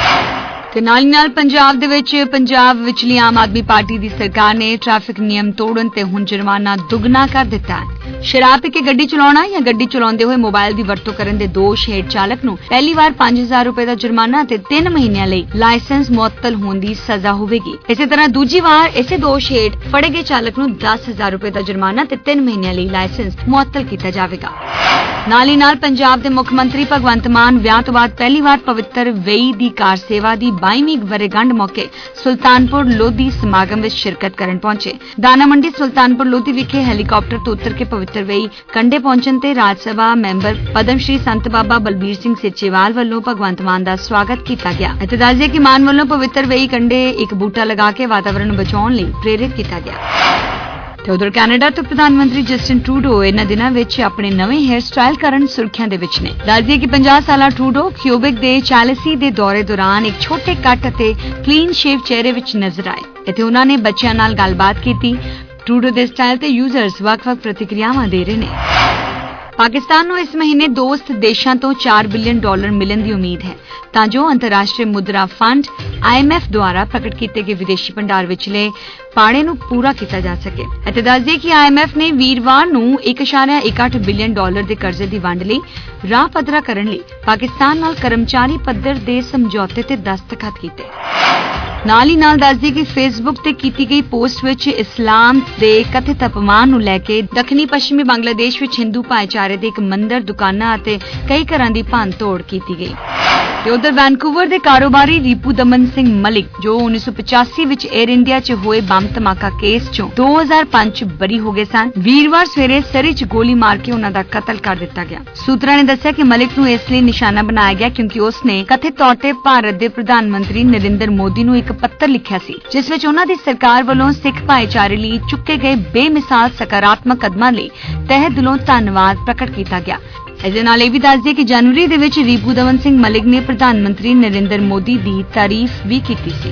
ਤੇ ਨਾਲ ਹੀ ਨਾਲ ਪੰਜਾਬ ਦੇ ਵਿੱਚ ਪੰਜਾਬ ਵਿਚਲੀ ਆਮ ਆਦਮੀ ਪਾਰਟੀ ਦੀ ਸਰਕਾਰ ਨੇ ਟ੍ਰੈਫਿਕ ਨਿਯਮ ਤੋੜਨ ਤੇ ਹੁਣ ਜੁਰਮਾਨਾ ਦੁੱਗਣਾ ਕਰ ਦਿੱਤਾ ਹੈ। ਸ਼ਰਾਬ ਪੀ ਕੇ ਗੱਡੀ ਚਲਾਉਣਾ ਜਾਂ ਗੱਡੀ ਚਲਾਉਂਦੇ ਹੋਏ ਮੋਬਾਈਲ ਦੀ ਵਰਤੋਂ ਕਰਨ ਦੇ ਦੋਸ਼ ਹੇਠ ਚਾਲਕ ਨੂੰ ਪਹਿਲੀ ਵਾਰ ਪੰਜ ਹਜ਼ਾਰ ਰੁਪਏ ਦਾ ਜੁਰਮਾਨਾ ਤੇ ਤਿੰਨ ਮਹੀਨਿਆਂ ਲਈ ਲਾਇਸੈਂਸ ਮੁਅੱਤਲ ਹੋਣ ਦੀ ਸਜ਼ਾ ਹੋਵੇਗੀ। ਇਸੇ ਤਰ੍ਹਾਂ ਦੂਜੀ ਵਾਰ ਇਸੇ ਦੋਸ਼ ਹੇਠ ਫੜੇ ਗਏ ਚਾਲਕ ਨੂੰ ਦਸ ਹਜ਼ਾਰ ਰੁਪਏ ਦਾ ਜੁਰਮਾਨਾ ਤੇ ਤਿੰਨ ਮਹੀਨਿਆਂ ਲਈ ਲਾਇਸੈਂਸ ਮੁਅੱਤਲ ਕੀਤਾ ਜਾਵੇਗਾ। ਨਾਲ ਹੀ ਨਾਲ ਪੰਜਾਬ ਦੇ ਮੁੱਖ ਮੰਤਰੀ ਭਗਵੰਤ ਮਾਨ ਵਿਆਹ ਤੋਂ ਬਾਅਦ ਪਹਿਲੀ ਵਾਰ ਪਵਿੱਤਰ ਵੇਈ ਦੀ ਕਾਰ ਸੇਵਾ ਦੀ ਬਾਈਵੀਂ ਵਰ੍ਹੇਗੰਢ ਮੌਕੇ ਸੁਲਤਾਨਪੁਰ ਲੋਧੀ ਸਮਾਗਮ ਵਿੱਚ ਸ਼ਿਰਕਤ ਕਰਨ ਪਹੁੰਚੇ। ਦਾਣਾ ਮੰਡੀ ਸੁਲਤਾਨਪੁਰ ਲੋਧੀ ਵਿਖੇ ਹੈਲੀਕਾਪਟਰ ਤੋਂ ਉਤਰ ਕੇ ਪਵਿੱਤਰ ਵੇਈ ਕੰਢੇ ਪਹੁੰਚਣ ਤੇ ਰਾਜ ਸਭਾ ਮੈਂਬਰ ਪਦਮ ਸ਼੍ਰੀ ਸੰਤ ਬਾਬਾ ਬਲਬੀਰ ਸਿੰਘ ਸਿੱਚੇਵਾਲ ਵੱਲੋਂ ਭਗਵੰਤ ਮਾਨ ਦਾ ਸਵਾਗਤ ਕੀਤਾ ਗਿਆ। ਇੱਥੇ ਦੱਸ ਦਈਏ ਕਿ ਮਾਨ ਵੱਲੋਂ ਪਵਿੱਤਰ ਵੇਈ ਕੰਢੇ ਇੱਕ ਬੂਟਾ ਲਗਾ ਕੇ ਵਾਤਾਵਰਣ ਨੂੰ ਬਚਾਉਣ ਲਈ ਪ੍ਰੇਰਿਤ ਕੀਤਾ ਗਿਆ। ਤੇ ਉਧਰ ਕੈਨੇਡਾ ਤੋਂ ਪ੍ਰਧਾਨ ਮੰਤਰੀ ਜਸਟਿਨ ਟਰੂਡੋ ਇਹਨਾਂ ਦਿਨਾਂ ਵਿੱਚ ਆਪਣੇ ਨਵੇਂ ਹੇਅਰ ਸਟਾਈਲ ਕਰਨ ਸੁਰਖੀਆਂ ਦੇ ਵਿੱਚ ਨੇ। ਦੱਸਦੀਏ ਕਿ ਪੰਜਾਹ ਸਾਲਾ ਟਰੂਡੋ ਕਿਊਬਿਕ ਦੇ ਚੈਲਸੀ ਦੇ ਦੌਰੇ ਦੌਰਾਨ ਇੱਕ ਛੋਟੇ ਕੱਟ ਅਤੇ ਕਲੀਨ ਸ਼ੇਵ ਚਿਹਰੇ ਵਿੱਚ ਨਜ਼ਰ ਆਏ। ਇੱਥੇ ਉਹਨਾਂ ਨੇ ਬੱਚਿਆਂ ਨਾਲ ਗੱਲਬਾਤ ਕੀਤੀ। ਟਰੂਡੋ ਦੇ ਸਟਾਈਲ ਤੇ ਯੂਜ਼ਰਸ ਵੱਖ-ਵੱਖ ਪ੍ਰਤੀਕਿਰਿਆਵਾਂ ਦੇ ਰਹੇ ਨੇ। ਪਾਕਿਸਤਾਨ ਨੂੰ ਇਸ ਮਹੀਨੇ ਦੋਸਤ ਦੇਸ਼ਾਂ ਤੋਂ ਚਾਰ ਬਿਲੀਅਨ ਡਾਲਰ ਮਿਲਣ ਦੀ ਉਮੀਦ ਹੈ ਤਾਂ ਜੋ ਅੰਤਰਰਾਸ਼ਟਰੀ ਮੁਦਰਾ ਫੰਡ ਆਈ ਐਮ ਐਫ ਦੁਆਰਾ ਪ੍ਰਗਟ ਕੀਤੇ ਗਏ ਵਿਦੇਸ਼ੀ ਭੰਡਾਰ ਵਿਚਲੇ ਪਾੜੇ ਨੂੰ ਪੂਰਾ ਕੀਤਾ ਜਾ ਸਕੇ। ਅਤੇ ਦੱਸ ਦਈਏ ਕਿ ਆਈ ਐਮ ਐਫ ਨੇ ਵੀਰਵਾਰ ਨੂੰ ਇੱਕ ਇਸ਼ਾਰਿਆ ਇੱਕ ਅੱਠ ਬਿਲੀਅਨ ਡਾਲਰ ਦੇ ਕਰਜ਼ੇ ਦੀ ਵੰਡ ਲਈ ਰਾਹ ਪੱਧਰਾ ਕਰਨ ਲਈ ਪਾਕਿਸਤਾਨ ਨਾਲ ਕਰਮਚਾਰੀ ਪੱਧਰ ਦੇ ਸਮਝੌਤੇ ਤੇ ਦਸਤਖਤ ਕੀਤੇ। ਨਾਲ ਹੀ ਨਾਲ ਦੱਸਦੀ ਕਿ ਫੇਸਬੁੱਕ ਤੇ ਕੀਤੀ ਗਈ ਪੋਸਟ ਵਿੱਚ ਇਸਲਾਮ ਦੇ ਕਥਿਤ ਅਪਮਾਨ ਨੂੰ ਲੈ ਕੇ ਦੱਖਣੀ ਪੱਛਮੀ ਬੰਗਲਾਦੇਸ਼ ਵਿੱਚ ਹਿੰਦੂ ਭਾਈਚਾਰੇ ਦੇ ਇੱਕ ਮੰਦਰ, ਦੁਕਾਨਾਂ ਅਤੇ ਕਈ ਘਰਾਂ ਦੀ ਭੰਨ-ਤੋੜ ਕੀਤੀ ਗਈ। ਤੇ ਉਧਰ ਵੈਨਕੂਵਰ ਦੇ ਕਾਰੋਬਾਰੀ ਰੀਪੂ ਦਮਨ ਸਿੰਘ ਮਲਿਕ, ਜੋ ਉੱਨੀ ਸੌ ਪਚਾਸੀ ਵਿੱਚ 에ਅਰ ਇੰਡੀਆ 'ਚ ਹੋਏ ਬੰਬ ਧਮਾਕਾ ਕੇਸ 'ਚੋਂ ਦੋ ਹਜ਼ਾਰ ਪੰਜ 'ਚ ਬਰੀ ਹੋ ਗਏ ਸਨ, ਵੀਰਵਾਰ ਸਵੇਰੇ ਸਰੀ 'ਚ ਗੋਲੀ ਮਾਰ ਕੇ ਉਹਨਾਂ ਦਾ ਕਤਲ ਕਰ ਦਿੱਤਾ ਗਿਆ। ਸੂਤਰਾਂ ਨੇ ਦੱਸਿਆ ਕਿ ਮਲਿਕ ਨੂੰ ਇਸ ਲਈ ਨਿਸ਼ਾਨਾ ਬਣਾਇਆ ਗਿਆ ਕਿਉਂਕਿ ਉਸਨੇ ਕਥਿਤ ਤੌਰ ਤੇ ਭਾਰਤ ਦੇ ਪ੍ਰਧਾਨ ਮੰਤਰੀ ਨਰਿੰਦਰ ਮੋਦੀ ਨੂੰ ਇੱਕ ਪੱਤਰ ਲਿਖਿਆ ਸੀ, ਜਿਸ ਵਿੱਚ ਉਹਨਾਂ ਦੀ ਸਰਕਾਰ ਵੱਲੋਂ ਸਿੱਖ ਭਾਈਚਾਰੇ ਲਈ ਚੁੱਕੇ ਗਏ ਬੇਮਿਸਾਲ ਸਕਾਰਾਤਮਕ ਕਦਮਾਂ ਲਈ ਤਹਿ ਦਿਲੋਂ ਧੰਨਵਾਦ ਪ੍ਰਗਟ ਕੀਤਾ ਗਿਆ। ਇਸ ਦੇ ਨਾਲ ਇਹ ਵੀ ਦੱਸ ਦਈਏ ਕਿ ਜਨਵਰੀ ਦੇ ਵਿੱਚ ਰੀਪੂ ਦਮਨ ਸਿੰਘ ਮਲਿਕ ਨੇ ਪ੍ਰਧਾਨ ਮੰਤਰੀ ਨਰਿੰਦਰ ਮੋਦੀ ਦੀ ਤਾਰੀਫ ਵੀ ਕੀਤੀ ਸੀ।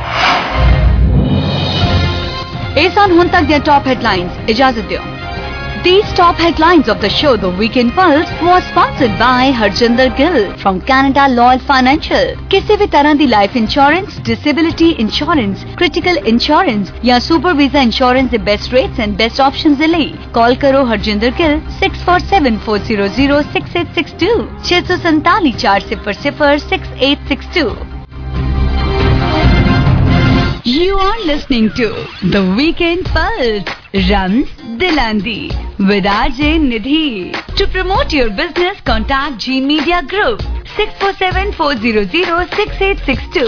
ਇਹ ਸਨ ਹੁਣ ਤੱਕ ਦੀਆਂ ਟੌਪ ਹੈਡਲਾਈਨਸ। ਇਜਾਜ਼ਤ ਦਿਓ। These top headlines of the show, The Weekend Pulse, was sponsored by Harjinder Gill from Canada Lloyd Financial. ਕਿਸੇ ਵੀ ਤਰ੍ਹਾਂ ਦੀ life insurance, disability insurance, critical insurance ਜਾਂ ਸੁਪਰ ਵੀਜ਼ਾ ਇੰਸ਼ੋਰੈਂਸ ਦੇ best rates and best options ਦੇ ਲਈ ਕਾਲ ਕਰੋ Harjinder Gill six four seven four zero zero six eight six two ਛੇ ਸੌ ਸੰਤਾਲੀ ਚਾਰ ਸਿਫਰ ਸਿਫਰ six eight six two. You are listening to The Weekend Pulse, runs Dilandi, with R J Nidhi. To promote your business, contact G Media Group six four seven four zero zero six eight six two.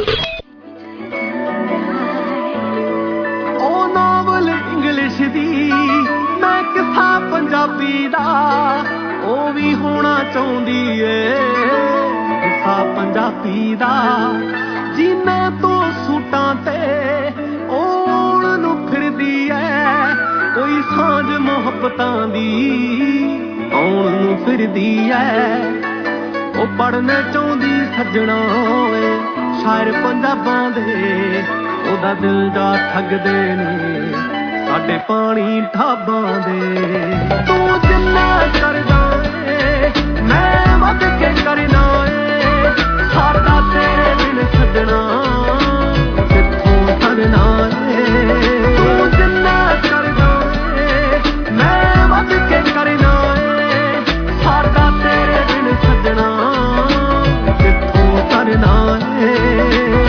Oh, novel English di, main kisa Punjabi da, oh vi hona chaundi hai, kisa Punjabi da. ਜਿੰਨੇ ਤੋਂ ਸੂਟਾਂ ਤੇ ਔਣ ਨੂੰ ਫਿਰਦੀ ਐ, ਕੋਈ ਸਾਂਝ ਮੁਹੱਬਤਾਂ ਦੀ ਔਣ ਨੂੰ ਫਿਰਦੀ ਐ। ਉਹ ਪੜ੍ਹਨੇ ਚਾਹੁੰਦੀ ਸੱਜਣਾ ਓਏ ਸ਼ਾਇਰ ਪੰਜਾਬਾਂ ਦੇ, ਉਹਦਾ ਦਿਲ ਜਾ ਠੱਗਦੇ ਨੇ ਸਾਡੇ ਪਾਣੀ ਢਾਬਾਂ ਦੇ। ਤੂੰ ਜਿੰਨਾ ਕਰਦਾ ਏ ਮੈਂ ਵੱਧ ਕੇ ਕਰਨਾ ਏ, ਸਾਡਾ ਤੇਰੇ ਬਿਨ ਛੱਡਣਾ ਕਿੱਥੋਂ ਕਰਨਾ ਏ। ਤੂੰ ਜਿੰਨਾ ਕਰਦਾ ਏ ਮੈਂ ਵੱਧ ਕੇ ਕਰਨਾ ਏ, ਸਾਡਾ ਤੇਰੇ ਬਿਨ ਛੱਡਣਾ ਕਿੱਥੋਂ ਕਰਨਾ ਏ।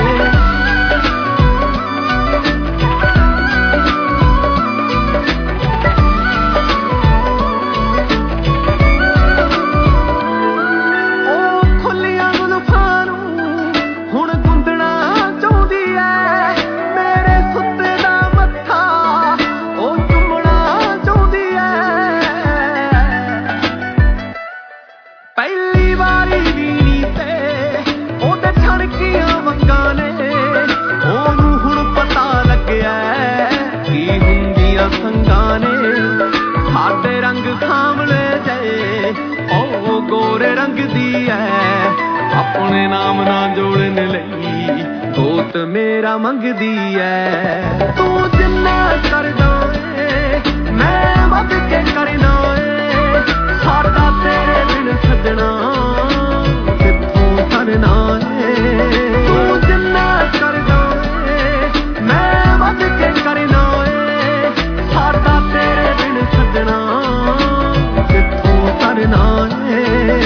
ਆਪਣੇ ਨਾਮ ਨਾ ਜੋੜਨ ਲਈ ਦੋਤ ਮੇਰਾ ਮੰਗਦੀ ਐ। ਤੂੰ ਜਿੰਨਾ ਕਰਦਾ ਏ ਮੈਂ ਵੱਧ ਕੇ ਕਰਨਾ ਏ, ਸਾਡਾ ਤੇਰੇ ਬਿਨ ਛੱਡਣਾ ਕਿੱਥੋਂ ਕਰਨਾ ਏ। ਤੂੰ ਜਿੰਨਾ ਕਰਦਾ ਏ ਮੈਂ ਵੱਧ ਕੇ ਕਰਨਾ ਏ, ਸਾਡਾ ਤੇਰੇ ਬਿਨ ਛੱਡਣਾ ਕਿੱਥੋਂ ਕਰਨਾ ਏ।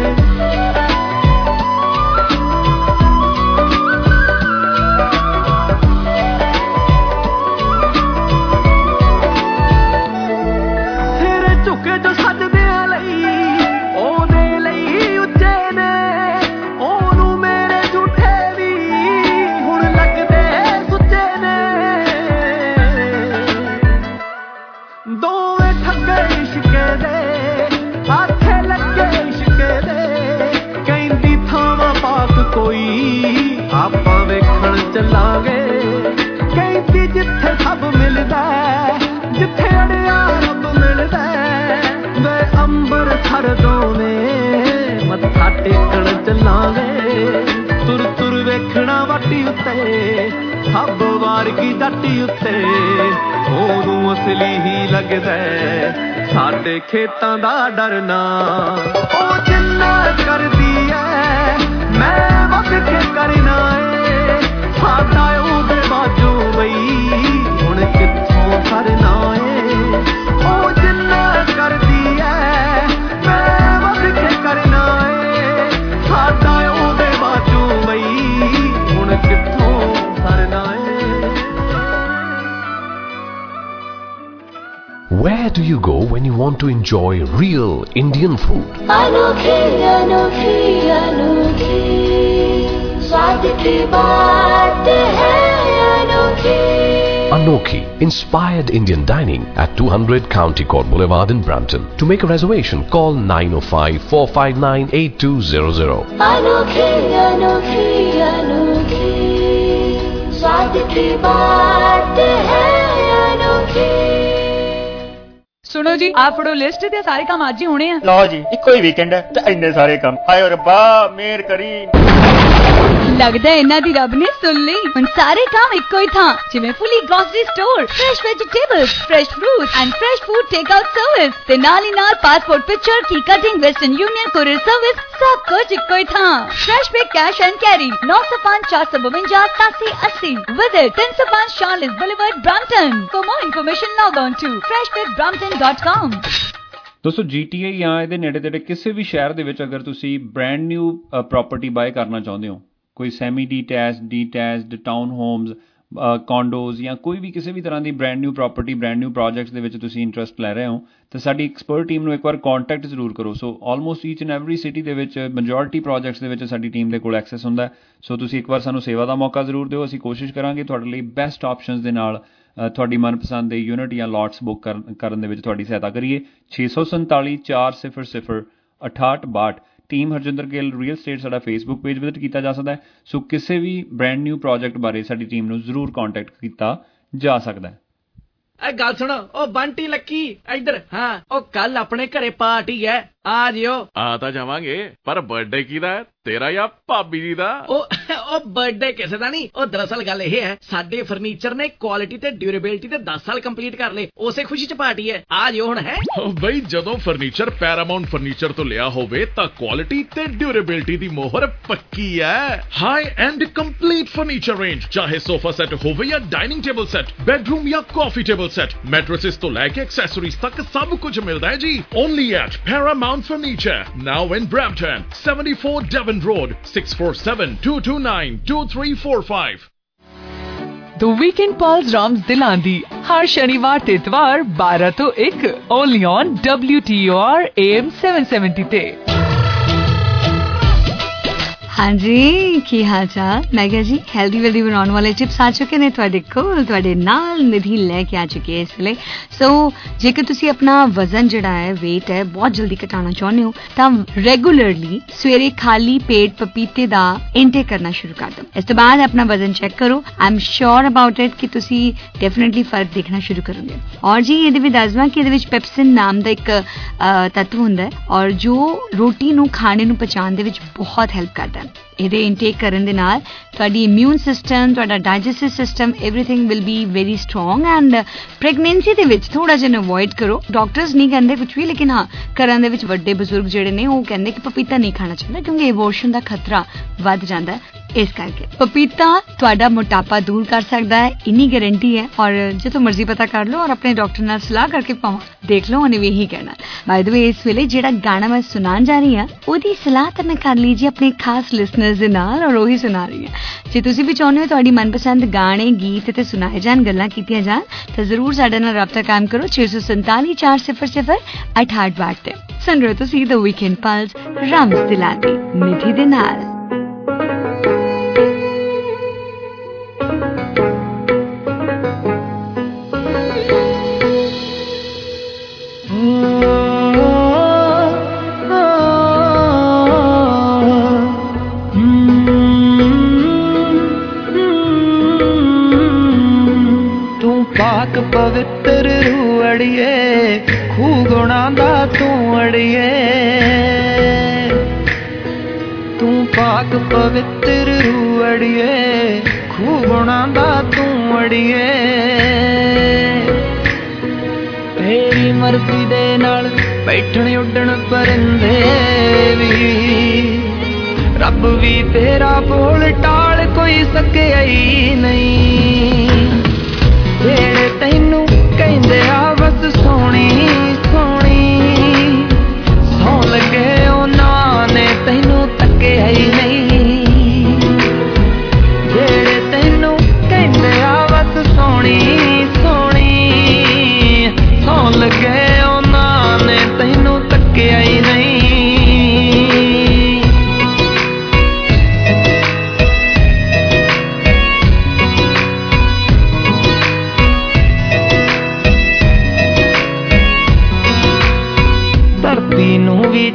ਚੱਲਾਂਗੇ ਕਹਿੰਦੀ ਜਿੱਥੇ ਸਭ ਮਿਲਦਾ, ਜਿੱਥੇ ਅੜਿਆ ਰੱਬ ਮਿਲਦਾ ਵੇ ਅੰਬਰ ਥਰ ਦੋਵੇਂ ਮੱਥਾ ਟੇਕਣ ਚੱਲਾਂਗੇ। ਤੁਰ ਤੁਰ ਵੇਖਣਾ ਵਾਟੀ ਉੱਤੇ ਸਭ ਵਾਰਗੀ ਜੱਟੀ ਉੱਤੇ, ਉਹਨੂੰ ਅਸਲੀ ਹੀ ਲੱਗਦਾ ਸਾਡੇ ਖੇਤਾਂ ਦਾ ਡਰਨਾ। ਉਹ ਜਿੰਨਾ ਕਰਦੀ ਐ ਮੈਂ ਵੱਧ ਕੇ ਕਰਨਾ ਏ, ਸਾਡਾ ਉਹਦੇ ਬਾਝੋਂ ਬਈ ਹੁਣ ਕਿੱਥੋਂ ਕਰਨਾ ਏ। ਉਹ ਜਿੰਨਾ ਕਰਦੀ ਐ ਮੈਂ ਵੱਧ ਕੇ ਕਰਨਾ ਏ, ਸਾਡਾ ਉਹਦੇ ਬਾਝੋਂ ਬਈ ਹੁਣ ਕਿੱਥੋਂ ਕਰਨਾ where do you go when you want to enjoy real Indian food? Anokhi, anokhi, anokhi, स्वाद की बात है अनोखी. Anokhi, inspired Indian dining at two hundred County Court Boulevard in Brampton. To make a reservation, call nine oh five, four five nine, eight two zero zero. Anokhi, anokhi, anokhi, स्वाद की बात है अनोखी. सुनो जी, आप फड़ो लिस्ट ते सारे काम आज ही होने हैं. लो जी, इको ही वीकेंड है ते इन्ने सारे काम. हाय रब्बा मेहर करी. लगदा है इन्हां दी रब ने सुन ली. हुण सारे काम इक्को ही थां, जिवें fully grocery store, fresh vegetables, fresh fruit and fresh food take out service ते नाल ही नाल पासपोर्ट पिक्चर की cutting, Western Union courier service, सब कुछ इक्को ही थां. फ्रेश पे कैश एंड कैरी नौ सौ पांच चार सौ बवंजा सतासी अस्सी. विजिट तीन सौ पांच Charolais boulevard Brampton. For more information log on to fresh pick Brampton dot com. ਦੋਸਤੋ ਜੀ ਟੀ ਏ ਜਾਂ ਇਹਦੇ ਨੇੜੇ ਤੇੜੇ ਕਿਸੇ ਵੀ ਸ਼ਹਿਰ ਦੇ ਵਿੱਚ ਅਗਰ ਤੁਸੀਂ ਬ੍ਰੈਂਡ ਨਿਊ ਪ੍ਰੋਪਰਟੀ ਬਾਏ ਕਰਨਾ ਚਾਹੁੰਦੇ ਹੋ, ਕੋਈ semi detached, detached, town homes, condos ਜਾਂ ਕੋਈ ਵੀ ਕਿਸੇ ਵੀ ਤਰ੍ਹਾਂ ਦੀ brand new property, brand new projects ਦੇ ਵਿੱਚ ਤੁਸੀਂ ਇੰਟਰਸਟ ਲੈ ਰਹੇ ਹੋ, ਤਾਂ ਸਾਡੀ ਐਕਸਪਰਟ ਟੀਮ ਨੂੰ ਇੱਕ ਵਾਰ ਕੰਟੈਕਟ ਜ਼ਰੂਰ ਕਰੋ. So almost each and every city ਦੇ ਵਿੱਚ ਮੈਜੋਰਿਟੀ ਪ੍ਰੋਜੈਕਟਸ ਦੇ ਵਿੱਚ ਸਾਡੀ ਟੀਮ ਦੇ ਕੋਲ ਐਕਸੈਸ ਹੁੰਦਾ. ਸੋ ਤੁਸੀਂ ਇੱਕ ਵਾਰ ਸਾਨੂੰ ਸੇਵਾ ਦਾ ਮੌਕਾ ਜ਼ਰੂਰ ਦਿਓ. ਅਸੀਂ ਕੋਸ਼ਿਸ਼ ਕਰਾਂਗੇ ਤੁਹਾਡੇ ਲਈ ਬੈਸਟ ਆਪਸ਼ਨਸ ਦੇ ਨਾਲ ਤੁਹਾਡੀ ਮਨਪਸੰਦ ਦੇ ਯੂਨਿਟ ਜਾਂ ਲੋਟਸ ਬੁੱਕ ਕਰਨ ਕਰਨ ਦੇ ਵਿੱਚ ਤੁਹਾਡੀ ਸਹਾਇਤਾ ਕਰੀਏ. ਛੇ ਸੌ ਸੰਤਾਲੀ ਚਾਰ ਸਿਫਰ ਸਿਫਰ ਅਠਾਹਠ ਬਾਹਠ. Team Harjinder Gill real estate ਸਾਡਾ ਫੇਸਬੁੱਕ ਪੇਜ ਵਿਜ਼ਿਟ ਕੀਤਾ ਜਾ ਸਕਦਾ ਹੈ. ਸੋ ਕਿਸੇ ਵੀ ਬ੍ਰੈਂਡ ਨਿਊ ਪ੍ਰੋਜੈਕਟ ਬਾਰੇ ਸਾਡੀ ਟੀਮ ਨੂੰ ਜ਼ਰੂਰ ਕੰਟੈਕਟ ਕੀਤਾ ਜਾ ਸਕਦਾ ਹੈ. ਇਹ ਗੱਲ ਸੁਣੋ, ਉਹ ਬੰਟੀ ਲੱਕੀ ਇੱਧਰ. ਹਾਂ, ਉਹ ਕੱਲ ਆਪਣੇ ਘਰੇ ਪਾਰਟੀ ਹੈ, ਆ ਜਿਓ. ਆ ਤਾਂ ਜਾਵਾਂਗੇ, ਪਰ ਬਰਥਡੇ ਕਿਹਦਾ ਹੈ, ਤੇਰਾ ਜਾਂ ਭਾਬੀ ਜੀ ਦਾ? ਉਹ ਉਹ ਬਰਥਡੇ ਕਿਸੇ ਦਾ ਨਹੀਂ. ਉਹ ਦਰਅਸਲ ਗੱਲ ਇਹ ਹੈ, ਸਾਡੇ ਫਰਨੀਚਰ ਨੇ ਕੁਆਲਿਟੀ ਤੇ ਡਿਊਰੇਬਿਲਿਟੀ ਤੇ ਦਸ ਸਾਲ ਕੰਪਲੀਟ ਕਰ ਲਏ. ਉਸੇ ਖੁਸ਼ੀ ਚ ਪਾਰਟੀ ਹੈ, ਆ ਜਿਓ ਹੁਣ. ਹੈ ਬਈ, ਜਦੋਂ ਫਰਨੀਚਰ ਪੈਰਾਮਾਉਂਟ ਫਰਨੀਚਰ ਤੋਂ ਲਿਆ ਹੋਵੇ ਤਾਂ ਕੁਆਲਿਟੀ ਤੇ ਡਿਊਰੇਬਿਲਿਟੀ ਦੀ ਮੋਹਰ ਪੱਕੀ ਹੈ. High end complete furniture range, ਚਾਹੇ ਸੋਫਾ ਸੈੱਟ ਹੋਵੇ ਜਾਂ ਡਾਈਨਿੰਗ ਟੇਬਲ ਸੈੱਟ, ਬੈਡਰੂਮ ਜਾਂ ਕਾਫੀ ਟੇਬਲ ਸੈੱਟ, ਮੈਟਰੇਸਿਸ ਤੋਂ ਲੈ ਕੇ ਐਕਸੈਸਰੀਜ਼ ਤੱਕ ਸਭ ਕੁਝ ਮਿਲਦਾ ਹੈ ਜੀ. Only at Paramount furniture, now in Brampton, seventy-four Devon Road, six four seven, two two nine, two three four five. The Weekend Pulse Rams Dilandi, हर शनिवार ते इतवार बारह तो एक, only on W T O R A M seven seventy ਤੇ. ਹਾਂਜੀ, ਕੀ ਹਾਲ ਚਾਲ? ਮੈਂ ਕਿਹਾ ਜੀ ਹੈਲਦੀ ਵੈਲਦੀ ਬਣਾਉਣ ਵਾਲੇ ਟਿਪਸ ਆ ਚੁੱਕੇ ਨੇ ਤੁਹਾਡੇ ਕੋਲ, ਤੁਹਾਡੇ ਨਾਲ ਨਿਧੀ ਲੈ ਕੇ ਆ ਚੁੱਕੀ ਹੈ ਇਸ ਵੇਲੇ. ਸੋ ਜੇਕਰ ਤੁਸੀਂ ਆਪਣਾ ਵਜ਼ਨ ਜਿਹੜਾ ਹੈ, weight ਹੈ, ਬਹੁਤ ਜਲਦੀ ਘਟਾਉਣਾ ਚਾਹੁੰਦੇ ਹੋ ਤਾਂ ਰੈਗੂਲਰਲੀ ਸਵੇਰੇ ਖਾਲੀ ਪੇਟ ਪਪੀਤੇ ਦਾ ਇਨਟੇਕ ਕਰਨਾ ਸ਼ੁਰੂ ਕਰ ਦਿਓ. ਇਸ ਤੋਂ ਬਾਅਦ ਆਪਣਾ ਵਜ਼ਨ ਚੈੱਕ ਕਰੋ. I am sure about it ਕਿ ਤੁਸੀਂ ਡੈਫੀਨੇਟਲੀ ਫਰਕ ਦੇਖਣਾ ਸ਼ੁਰੂ ਕਰੋਗੇ. ਔਰ ਜੀ ਇਹਦੇ ਵੀ ਦੱਸ ਦਵਾਂ ਕਿ ਇਹਦੇ ਵਿੱਚ ਪੈਪਸਿਨ ਨਾਮ ਦਾ ਇੱਕ ਤੱਤਵ ਹੁੰਦਾ ਹੈ ਔਰ ਜੋ ਰੋਟੀ ਨੂੰ ਖਾਣੇ ਨੂੰ ਪਚਾਉਣ ਦੇ ਵਿੱਚ ਬਹੁਤ ਹੈਲਪ ਕਰਦਾ ਹੈ. ਇਹਦੇ ਇਨਟੇਕ ਕਰਨ ਦੇ ਨਾਲ ਤੁਹਾਡੀ ਇਮਿਊਨ ਸਿਸਟਮ, ਤੁਹਾਡਾ digestive system, everything will be very strong. And pregnancy ਦੇ ਵਿੱਚ ਥੋੜਾ ਜਿਹਾ ਅਵੋਇਡ ਕਰੋ. ਡਾਕਟਰਸ ਨਹੀਂ ਕਹਿੰਦੇ ਕੁਝ ਵੀ, ਲੇਕਿਨ ਹਾਂ ਘਰਾਂ ਦੇ ਵਿੱਚ ਵੱਡੇ ਬਜ਼ੁਰਗ ਜਿਹੜੇ ਨੇ ਉਹ ਕਹਿੰਦੇ ਕਿ ਪਪੀਤਾ ਨਹੀਂ ਖਾਣਾ ਚਾਹੀਦਾ ਕਿਉਂਕਿ ਐਬੋਰਸ਼ਨ ਦਾ ਖਤਰਾ ਵੱਧ ਜਾਂਦਾ ਹੈ. ਇਸ ਕਰਕੇ ਪਪੀਤਾ ਤੁਹਾਡਾ ਮੋਟਾਪਾ ਦੂਰ ਕਰ ਸਕਦਾ ਹੈ, ਇੰਨੀ ਗਾਰੰਟੀ ਹੈ. ਔਰ ਜਦੋਂ ਮਰਜ਼ੀ ਪਤਾ ਕਰ ਲਓ ਔਰ ਆਪਣੇ ਡਾਕਟਰ ਨਾਲ ਸਲਾਹ ਕਰਕੇ ਪਾਓ, ਦੇਖ ਲਓ ਉਹਨੇ ਵੀ ਇਹੀ ਕਹਿਣਾ. ਬਾਏ ਦ ਵੇ, ਇਸ ਵੇਲੇ ਜਿਹੜਾ ਗਾਣਾ ਮੈਂ ਸੁਣਾਉਣ ਜਾ ਰਹੀ ਹਾਂ ਉਹਦੀ ਸਲਾਹ ਤਾਂ ਮੈਂ ਕਰ ਲਈ ਜੀ ਆਪਣੇ ਖਾਸ ਲਿਸਨਰਸ ਦੇ ਨਾਲ, ਔਰ ਉਹੀ ਸੁਣਾ ਰਹੀ ਹਾਂ. ਜੇ ਤੁਸੀਂ ਵੀ ਚਾਹੁੰਦੇ ਹੋ ਤੁਹਾਡੀ ਮਨਪਸੰਦ ਗਾਣੇ, ਗੀਤ ਤੇ ਸੁਣਾਏ ਜਾਣ, ਗੱਲਾਂ ਕੀਤੀਆਂ ਜਾਣ, ਤਾਂ ਜ਼ਰੂਰ ਸਾਡੇ ਨਾਲ ਰਾਬਤਾ ਕਾਇਮ ਕਰੋ. ਛੇ ਸੌ ਸੰਤਾਲੀ ਚਾਰ ਸਿਫਰ ਸਿਫਰ ਅਠਾਹਠ ਬਾਹਠ ਤੇ. ਸੁਣ ਰਹੇ ਹੋ ਤੁਸੀਂ ਦ ਵੀਕਐਂਡ ਪਲਸ ਰਾਮਸ ਦਿਲਾਨੀ ਨਿਧੀ ਦੇ ਨਾਲ. ਪਵਿੱਤਰ ਰੂ ਅੜੀਏ, ਖੂ ਗੁਣਾਂ ਦਾ ਤੂੰ ਅੜੀਏ, ਤੂੰ ਪਾਕ ਪਵਿੱਤਰ ਰੂ ਅੜੀਏ, ਖੂ ਗੁਣਾਂ ਦਾ ਤੂੰ ਅੜੀਏ. ਤੇਰੀ ਮਰਜ਼ੀ ਦੇ ਨਾਲ ਬੈਠਣ ਉੱਡਣ ਪਰਿੰਦੇ ਵੀ, ਰੱਬ ਵੀ ਤੇਰਾ ਬੋਲ ਟਾਲ ਕੋਈ ਸਕਿਆ ਹੀ ਨਹੀਂ. ਜਿਹੜੇ ਤੈਨੂੰ ਕਹਿੰਦੇ ਆ ਬਸ ਸੋਹਣੀ ਸੋਹਣੀ, ਸੌ ਲੱਗੇ ਉਹਨਾਂ ਨੇ ਤੈਨੂੰ ਤੱਕਿਆ ਹੀ ਨਹੀਂ. ਜਿਹੜੇ ਤੈਨੂੰ ਕਹਿੰਦੇ ਆ ਬਸ ਸੋਹਣੀ ਸੋਹਣੀ, ਸੌ ਲੱਗੇ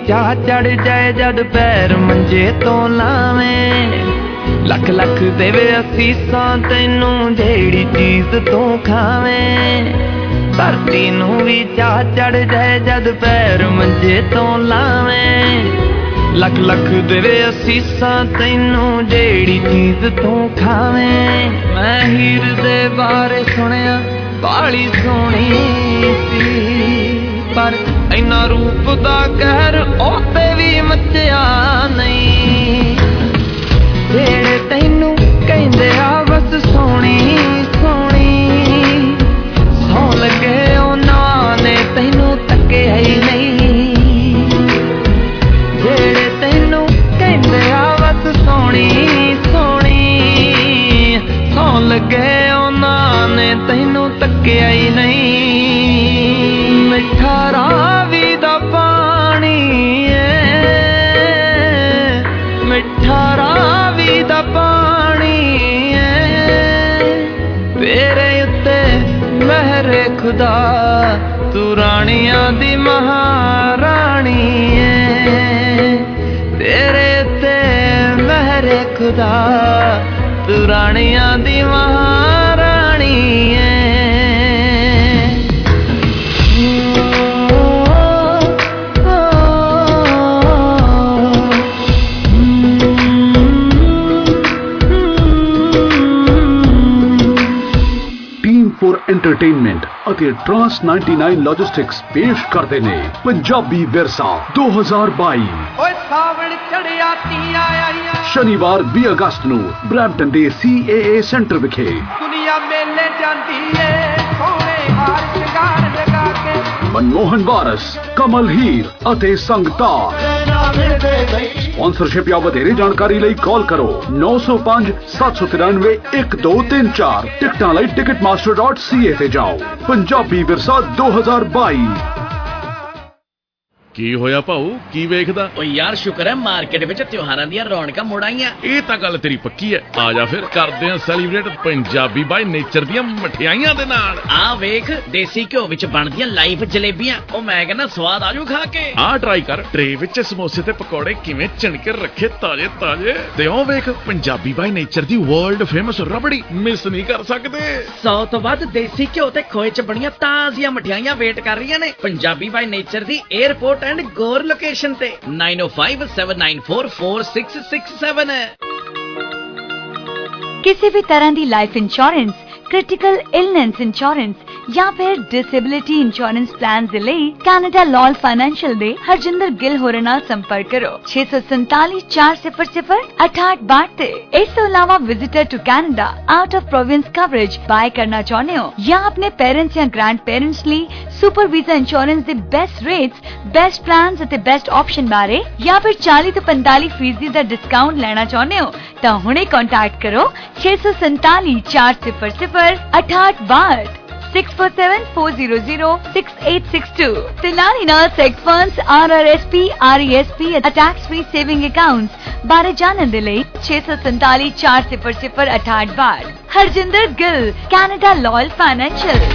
ਚਾਹ ਚੜ ਜਾਏ ਜਦ ਪੈਰ ਮੰਜੇ ਤੋਂ ਲਾਵੇਂ ਲੱਖ ਲੱਖ ਦੇਵੇ ਅਸੀਸਾਂ ਤੈਨੂੰ ਜਿਹੜੀ ਚੀਜ਼ ਤੂੰ ਖਾਵੇਂ ਧਰਤੀ ਨੂੰ ਵੀ ਚਾਹ ਚੜ ਜਾਏ ਜਦ ਪੈਰ ਮੰਜੇ ਤੋਂ ਲਾਵੇਂ ਲੱਖ ਲੱਖ ਦੇਵੇ ਅਸੀਸਾਂ ਤੈਨੂੰ ਜਿਹੜੀ ਚੀਜ਼ ਤੂੰ ਖਾਵੇਂ ਮੈਂ ਹੀਰ ਦੇ ਬਾਰੇ ਸੁਣਿਆ ਬਾਲੀ ਸੋਹਣੀ ਸੀ ਪਰ ਇੰਨਾ ਰੂਪ ਦਾ ਕਹਿਰ ਉਹ ਤੇ ਵੀ ਮੱਚਿਆ ਨਹੀਂ ਜਿਹੜੇ ਤੈਨੂੰ ਕਹਿੰਦੇ ਆ ਬਸ ਸੋਹਣੀ ਸੋਹਣੀ ਸੌ ਲੱਗੇ ਉਹਨਾਂ ਨੇ ਤੈਨੂੰ ਤੱਕਿਆ ਹੀ ਨਹੀਂ ਜਿਹੜੇ ਤੈਨੂੰ ਕਹਿੰਦੇ ਆ ਬਸ ਸੋਹਣੀ ਸੋਹਣੀ ਸੌ ਲੱਗੇ ਉਹਨਾਂ ਨੇ ਤੈਨੂੰ ਤੱਕਿਆ ਹੀ ਨਹੀਂ ਮਿੱਠਾ ਰਾਵੀ ਦਾ ਪਾਣੀ ਏ ਮਿੱਠਾ ਰਾਵੀ ਦਾ ਪਾਣੀ ਏ ਤੇਰੇ ਉੱਤੇ ਮਹਿਰੇ ਖੁਦਾ ਤੂੰ ਰਾਣੀਆਂ ਦੀ ਮਹਾਰਾਣੀ ਏ ਤੇਰੇ ਉੱਤੇ ਮਹਿਰੇ ਖੁਦਾ ਤੂੰ ਰਾਣੀਆਂ ਦੀ ਮਹਾਰਾਣੀ ਏ for entertainment ਅਤੇ ਟਰਾਂਸ ਨਾਈਨਟੀ ਨਾਈਨ ਲੌਜਿਸਟਿਕਸ ਪੇਸ਼ ਕਰਦੇ ਨੇ ਪੰਜਾਬੀ ਵਿਰਸਾ ਦੋ ਹਜ਼ਾਰ ਬਾਈ। ਓਏ ਸਾਵਣ ਚੜਿਆ ਤੀਆਂ ਆਈਆਂ ਸ਼ਨੀਵਾਰ ਵੀਹ ਅਗਸਤ ਨੂੰ ਬਰੈਂਪਟਨ ਦੇ ਸੀ ਏ ਏ ਸੈਂਟਰ ਵਿਖੇ ਦੁਨੀਆ ਮੇਲੇ ਜਾਂਦੀ ਏ ਸੋਹਣੇ ਹਾਰ ਸ਼ਿੰਗਾਰ ਲਗਾ ਕੇ ਮਨਮੋਹਨ ਵਾਰਸ ਕਮਲ ਹੀਰ ਅਤੇ ਸੰਗਤਾਰ। ਸਪਾਂਸਰਸ਼ਿਪ ਜਾਂ ਵਧੇਰੇ ਜਾਣਕਾਰੀ ਲਈ ਕਾਲ ਕਰੋ ਨੌ ਸੌ ਪੰਜ ਸੱਤ ਸੌ ਤਿਰਾਨਵੇਂ ਇੱਕ ਦੋ ਤਿੰਨ ਚਾਰ। ਟਿਕਟਾਂ ਲਈ Ticketmaster dot C A ਤੇ ਜਾਓ। ਪੰਜਾਬੀ ਵਿਰਸਾ ਦੋ ਹਜ਼ਾਰ ਬਾਈ। ਕੀ ਹੋਇਆ ਭਾਊ ਕੀ ਵੇਖਦਾ? ਓ ਯਾਰ ਸ਼ੁਕਰ ਹੈ ਮਾਰਕੀਟ ਵਿੱਚ ਤਿਉਹਾਰਾਂ ਦੀਆਂ ਰੌਣਕਾਂ ਮੁੜ ਆਈਆਂ। ਇਹ ਤਾਂ ਗੱਲ ਤੇਰੀ ਪੱਕੀ ਹੈ। ਆ ਜਾ ਫਿਰ ਕਰਦੇ ਹਾਂ ਸੈਲੀਬ੍ਰੇਟ ਪੰਜਾਬੀ ਬਾਈ ਨੇਚਰ ਦੀਆਂ ਮਠਿਆਈਆਂ ਦੇ ਨਾਲ। ਆ ਵੇਖ ਦੇਸੀ ਘਿਓ ਵਿੱਚ ਬਣਦੀਆਂ ਲਾਈਵ ਜਲੇਬੀਆਂ। ਉਹ ਮੈਂ ਕਹਿੰਦਾ ਸਵਾਦ ਆਜੂ ਖਾ ਕੇ। ਆ ਟਰਾਈ ਕਰ ਟਰੇ ਵਿੱਚ ਸਮੋਸੇ ਤੇ ਪਕੌੜੇ ਕਿਵੇਂ ਚਿਣਕੇ ਰੱਖੇ ਤਾਜ਼ੇ ਤਾਜ਼ੇ। ਤੇ ਉਹ ਵੇਖ ਪੰਜਾਬੀ ਬਾਈ ਨੇਚਰ ਦੀ ਵਰਲਡ ਫੇਮਸ ਰਬੜੀ ਮਿਸ ਨਹੀਂ ਕਰ ਸਕਦੇ। ਸੌ ਤੋਂ ਵੱਧ ਦੇਸੀ ਘਿਓ ਤੇ ਖੋਏ ਚ ਬਣੀਆਂ ਤਾਜ਼ੀਆਂ ਮਠਿਆਈਆਂ ਵੇਟ ਕਰ ਰਹੀਆਂ ਨੇ ਪੰਜਾਬੀ ਬਾਈ ਨੇਚਰ ਦੀ 에ਅਰਪੋਰਟ ਐਂਡ ਗੋਰ ਲੋਕੇਸ਼ਨ ਤੇ nine oh five seven nine four four six six seven। किसी भी तरह की life insurance, critical illness insurance या फिर डिसेबिलिटी इंश्योरेंस प्लान ਦੇ ਲਈ ਕੈਨੇਡਾ ਲਾਲ ਫਾਈਨੈਂਸ਼ੀਅਲ ਦੇ ਹਰਜਿੰਦਰ ਗਿੱਲ ਹੋਰਾਂ ਨਾਲ ਸੰਪਰਕ ਕਰੋ ਛੇ ਸੌ ਸੰਤਾਲੀ ਚਾਰ ਸਿਫਰ ਸਿਫਰ ਅਠਾਹਠ ਬਾਹਠ ਤੇ। ਇਸ ਤੋਂ ਇਲਾਵਾ visitor to Canada out of province coverage buy ਕਰਨਾ ਚਾਹੁੰਦੇ ਹੋ ਜਾਂ ਆਪਣੇ ਪੇਰੈਂਟਸ ਜਾਂ ਗ੍ਰੈਂਡ ਪੇਰੈਂਟਸ ਲਈ ਸੁਪਰ ਵੀਜ਼ਾ ਇੰਸ਼ੋਰੈਂਸ ਦੇ ਬੈਸਟ ਰੇਟਸ, ਬੈਸਟ ਪਲਾਨਸ ਅਤੇ ਬੈਸਟ ਆਪਸ਼ਨ ਬਾਰੇ ਜਾਂ ਫਿਰ ਚਾਲੀ ਤੋਂ ਪੰਤਾਲੀ ਫੀਸਦੀ ਦਾ ਡਿਸਕਾਊਂਟ ਲੈਣਾ ਚਾਹੁੰਦੇ ਹੋ ਤਾਂ ਹੁਣੇ ਕੰਟੈਕਟ ਕਰੋ ਛੇ ਸੌ ਸੰਤਾਲੀ ਚਾਰ ਸਿਫਰ ਸਿਫਰ ਅਠਾਹਠ ਬਾਹਠ six four seven four zero zero six eight six two ਤੇ ਨਾਲ ਹੀ ਨਾਲ seg funds, R R S P, R E S P ਅਤੇ ਟੈਕਸ ਫ੍ਰੀ ਸੇਵਿੰਗ ਅਕਾਊਂਟਸ ਬਾਰੇ ਜਾਣਨ ਦੇ ਲਈ ਛੇ ਸੌ ਸੰਤਾਲੀ ਚਾਰ ਸਿਫਰ ਸਿਫਰ ਅਠਾਹਠ ਬਾਹਠ। Harjinder Gill, Canada loyal financial.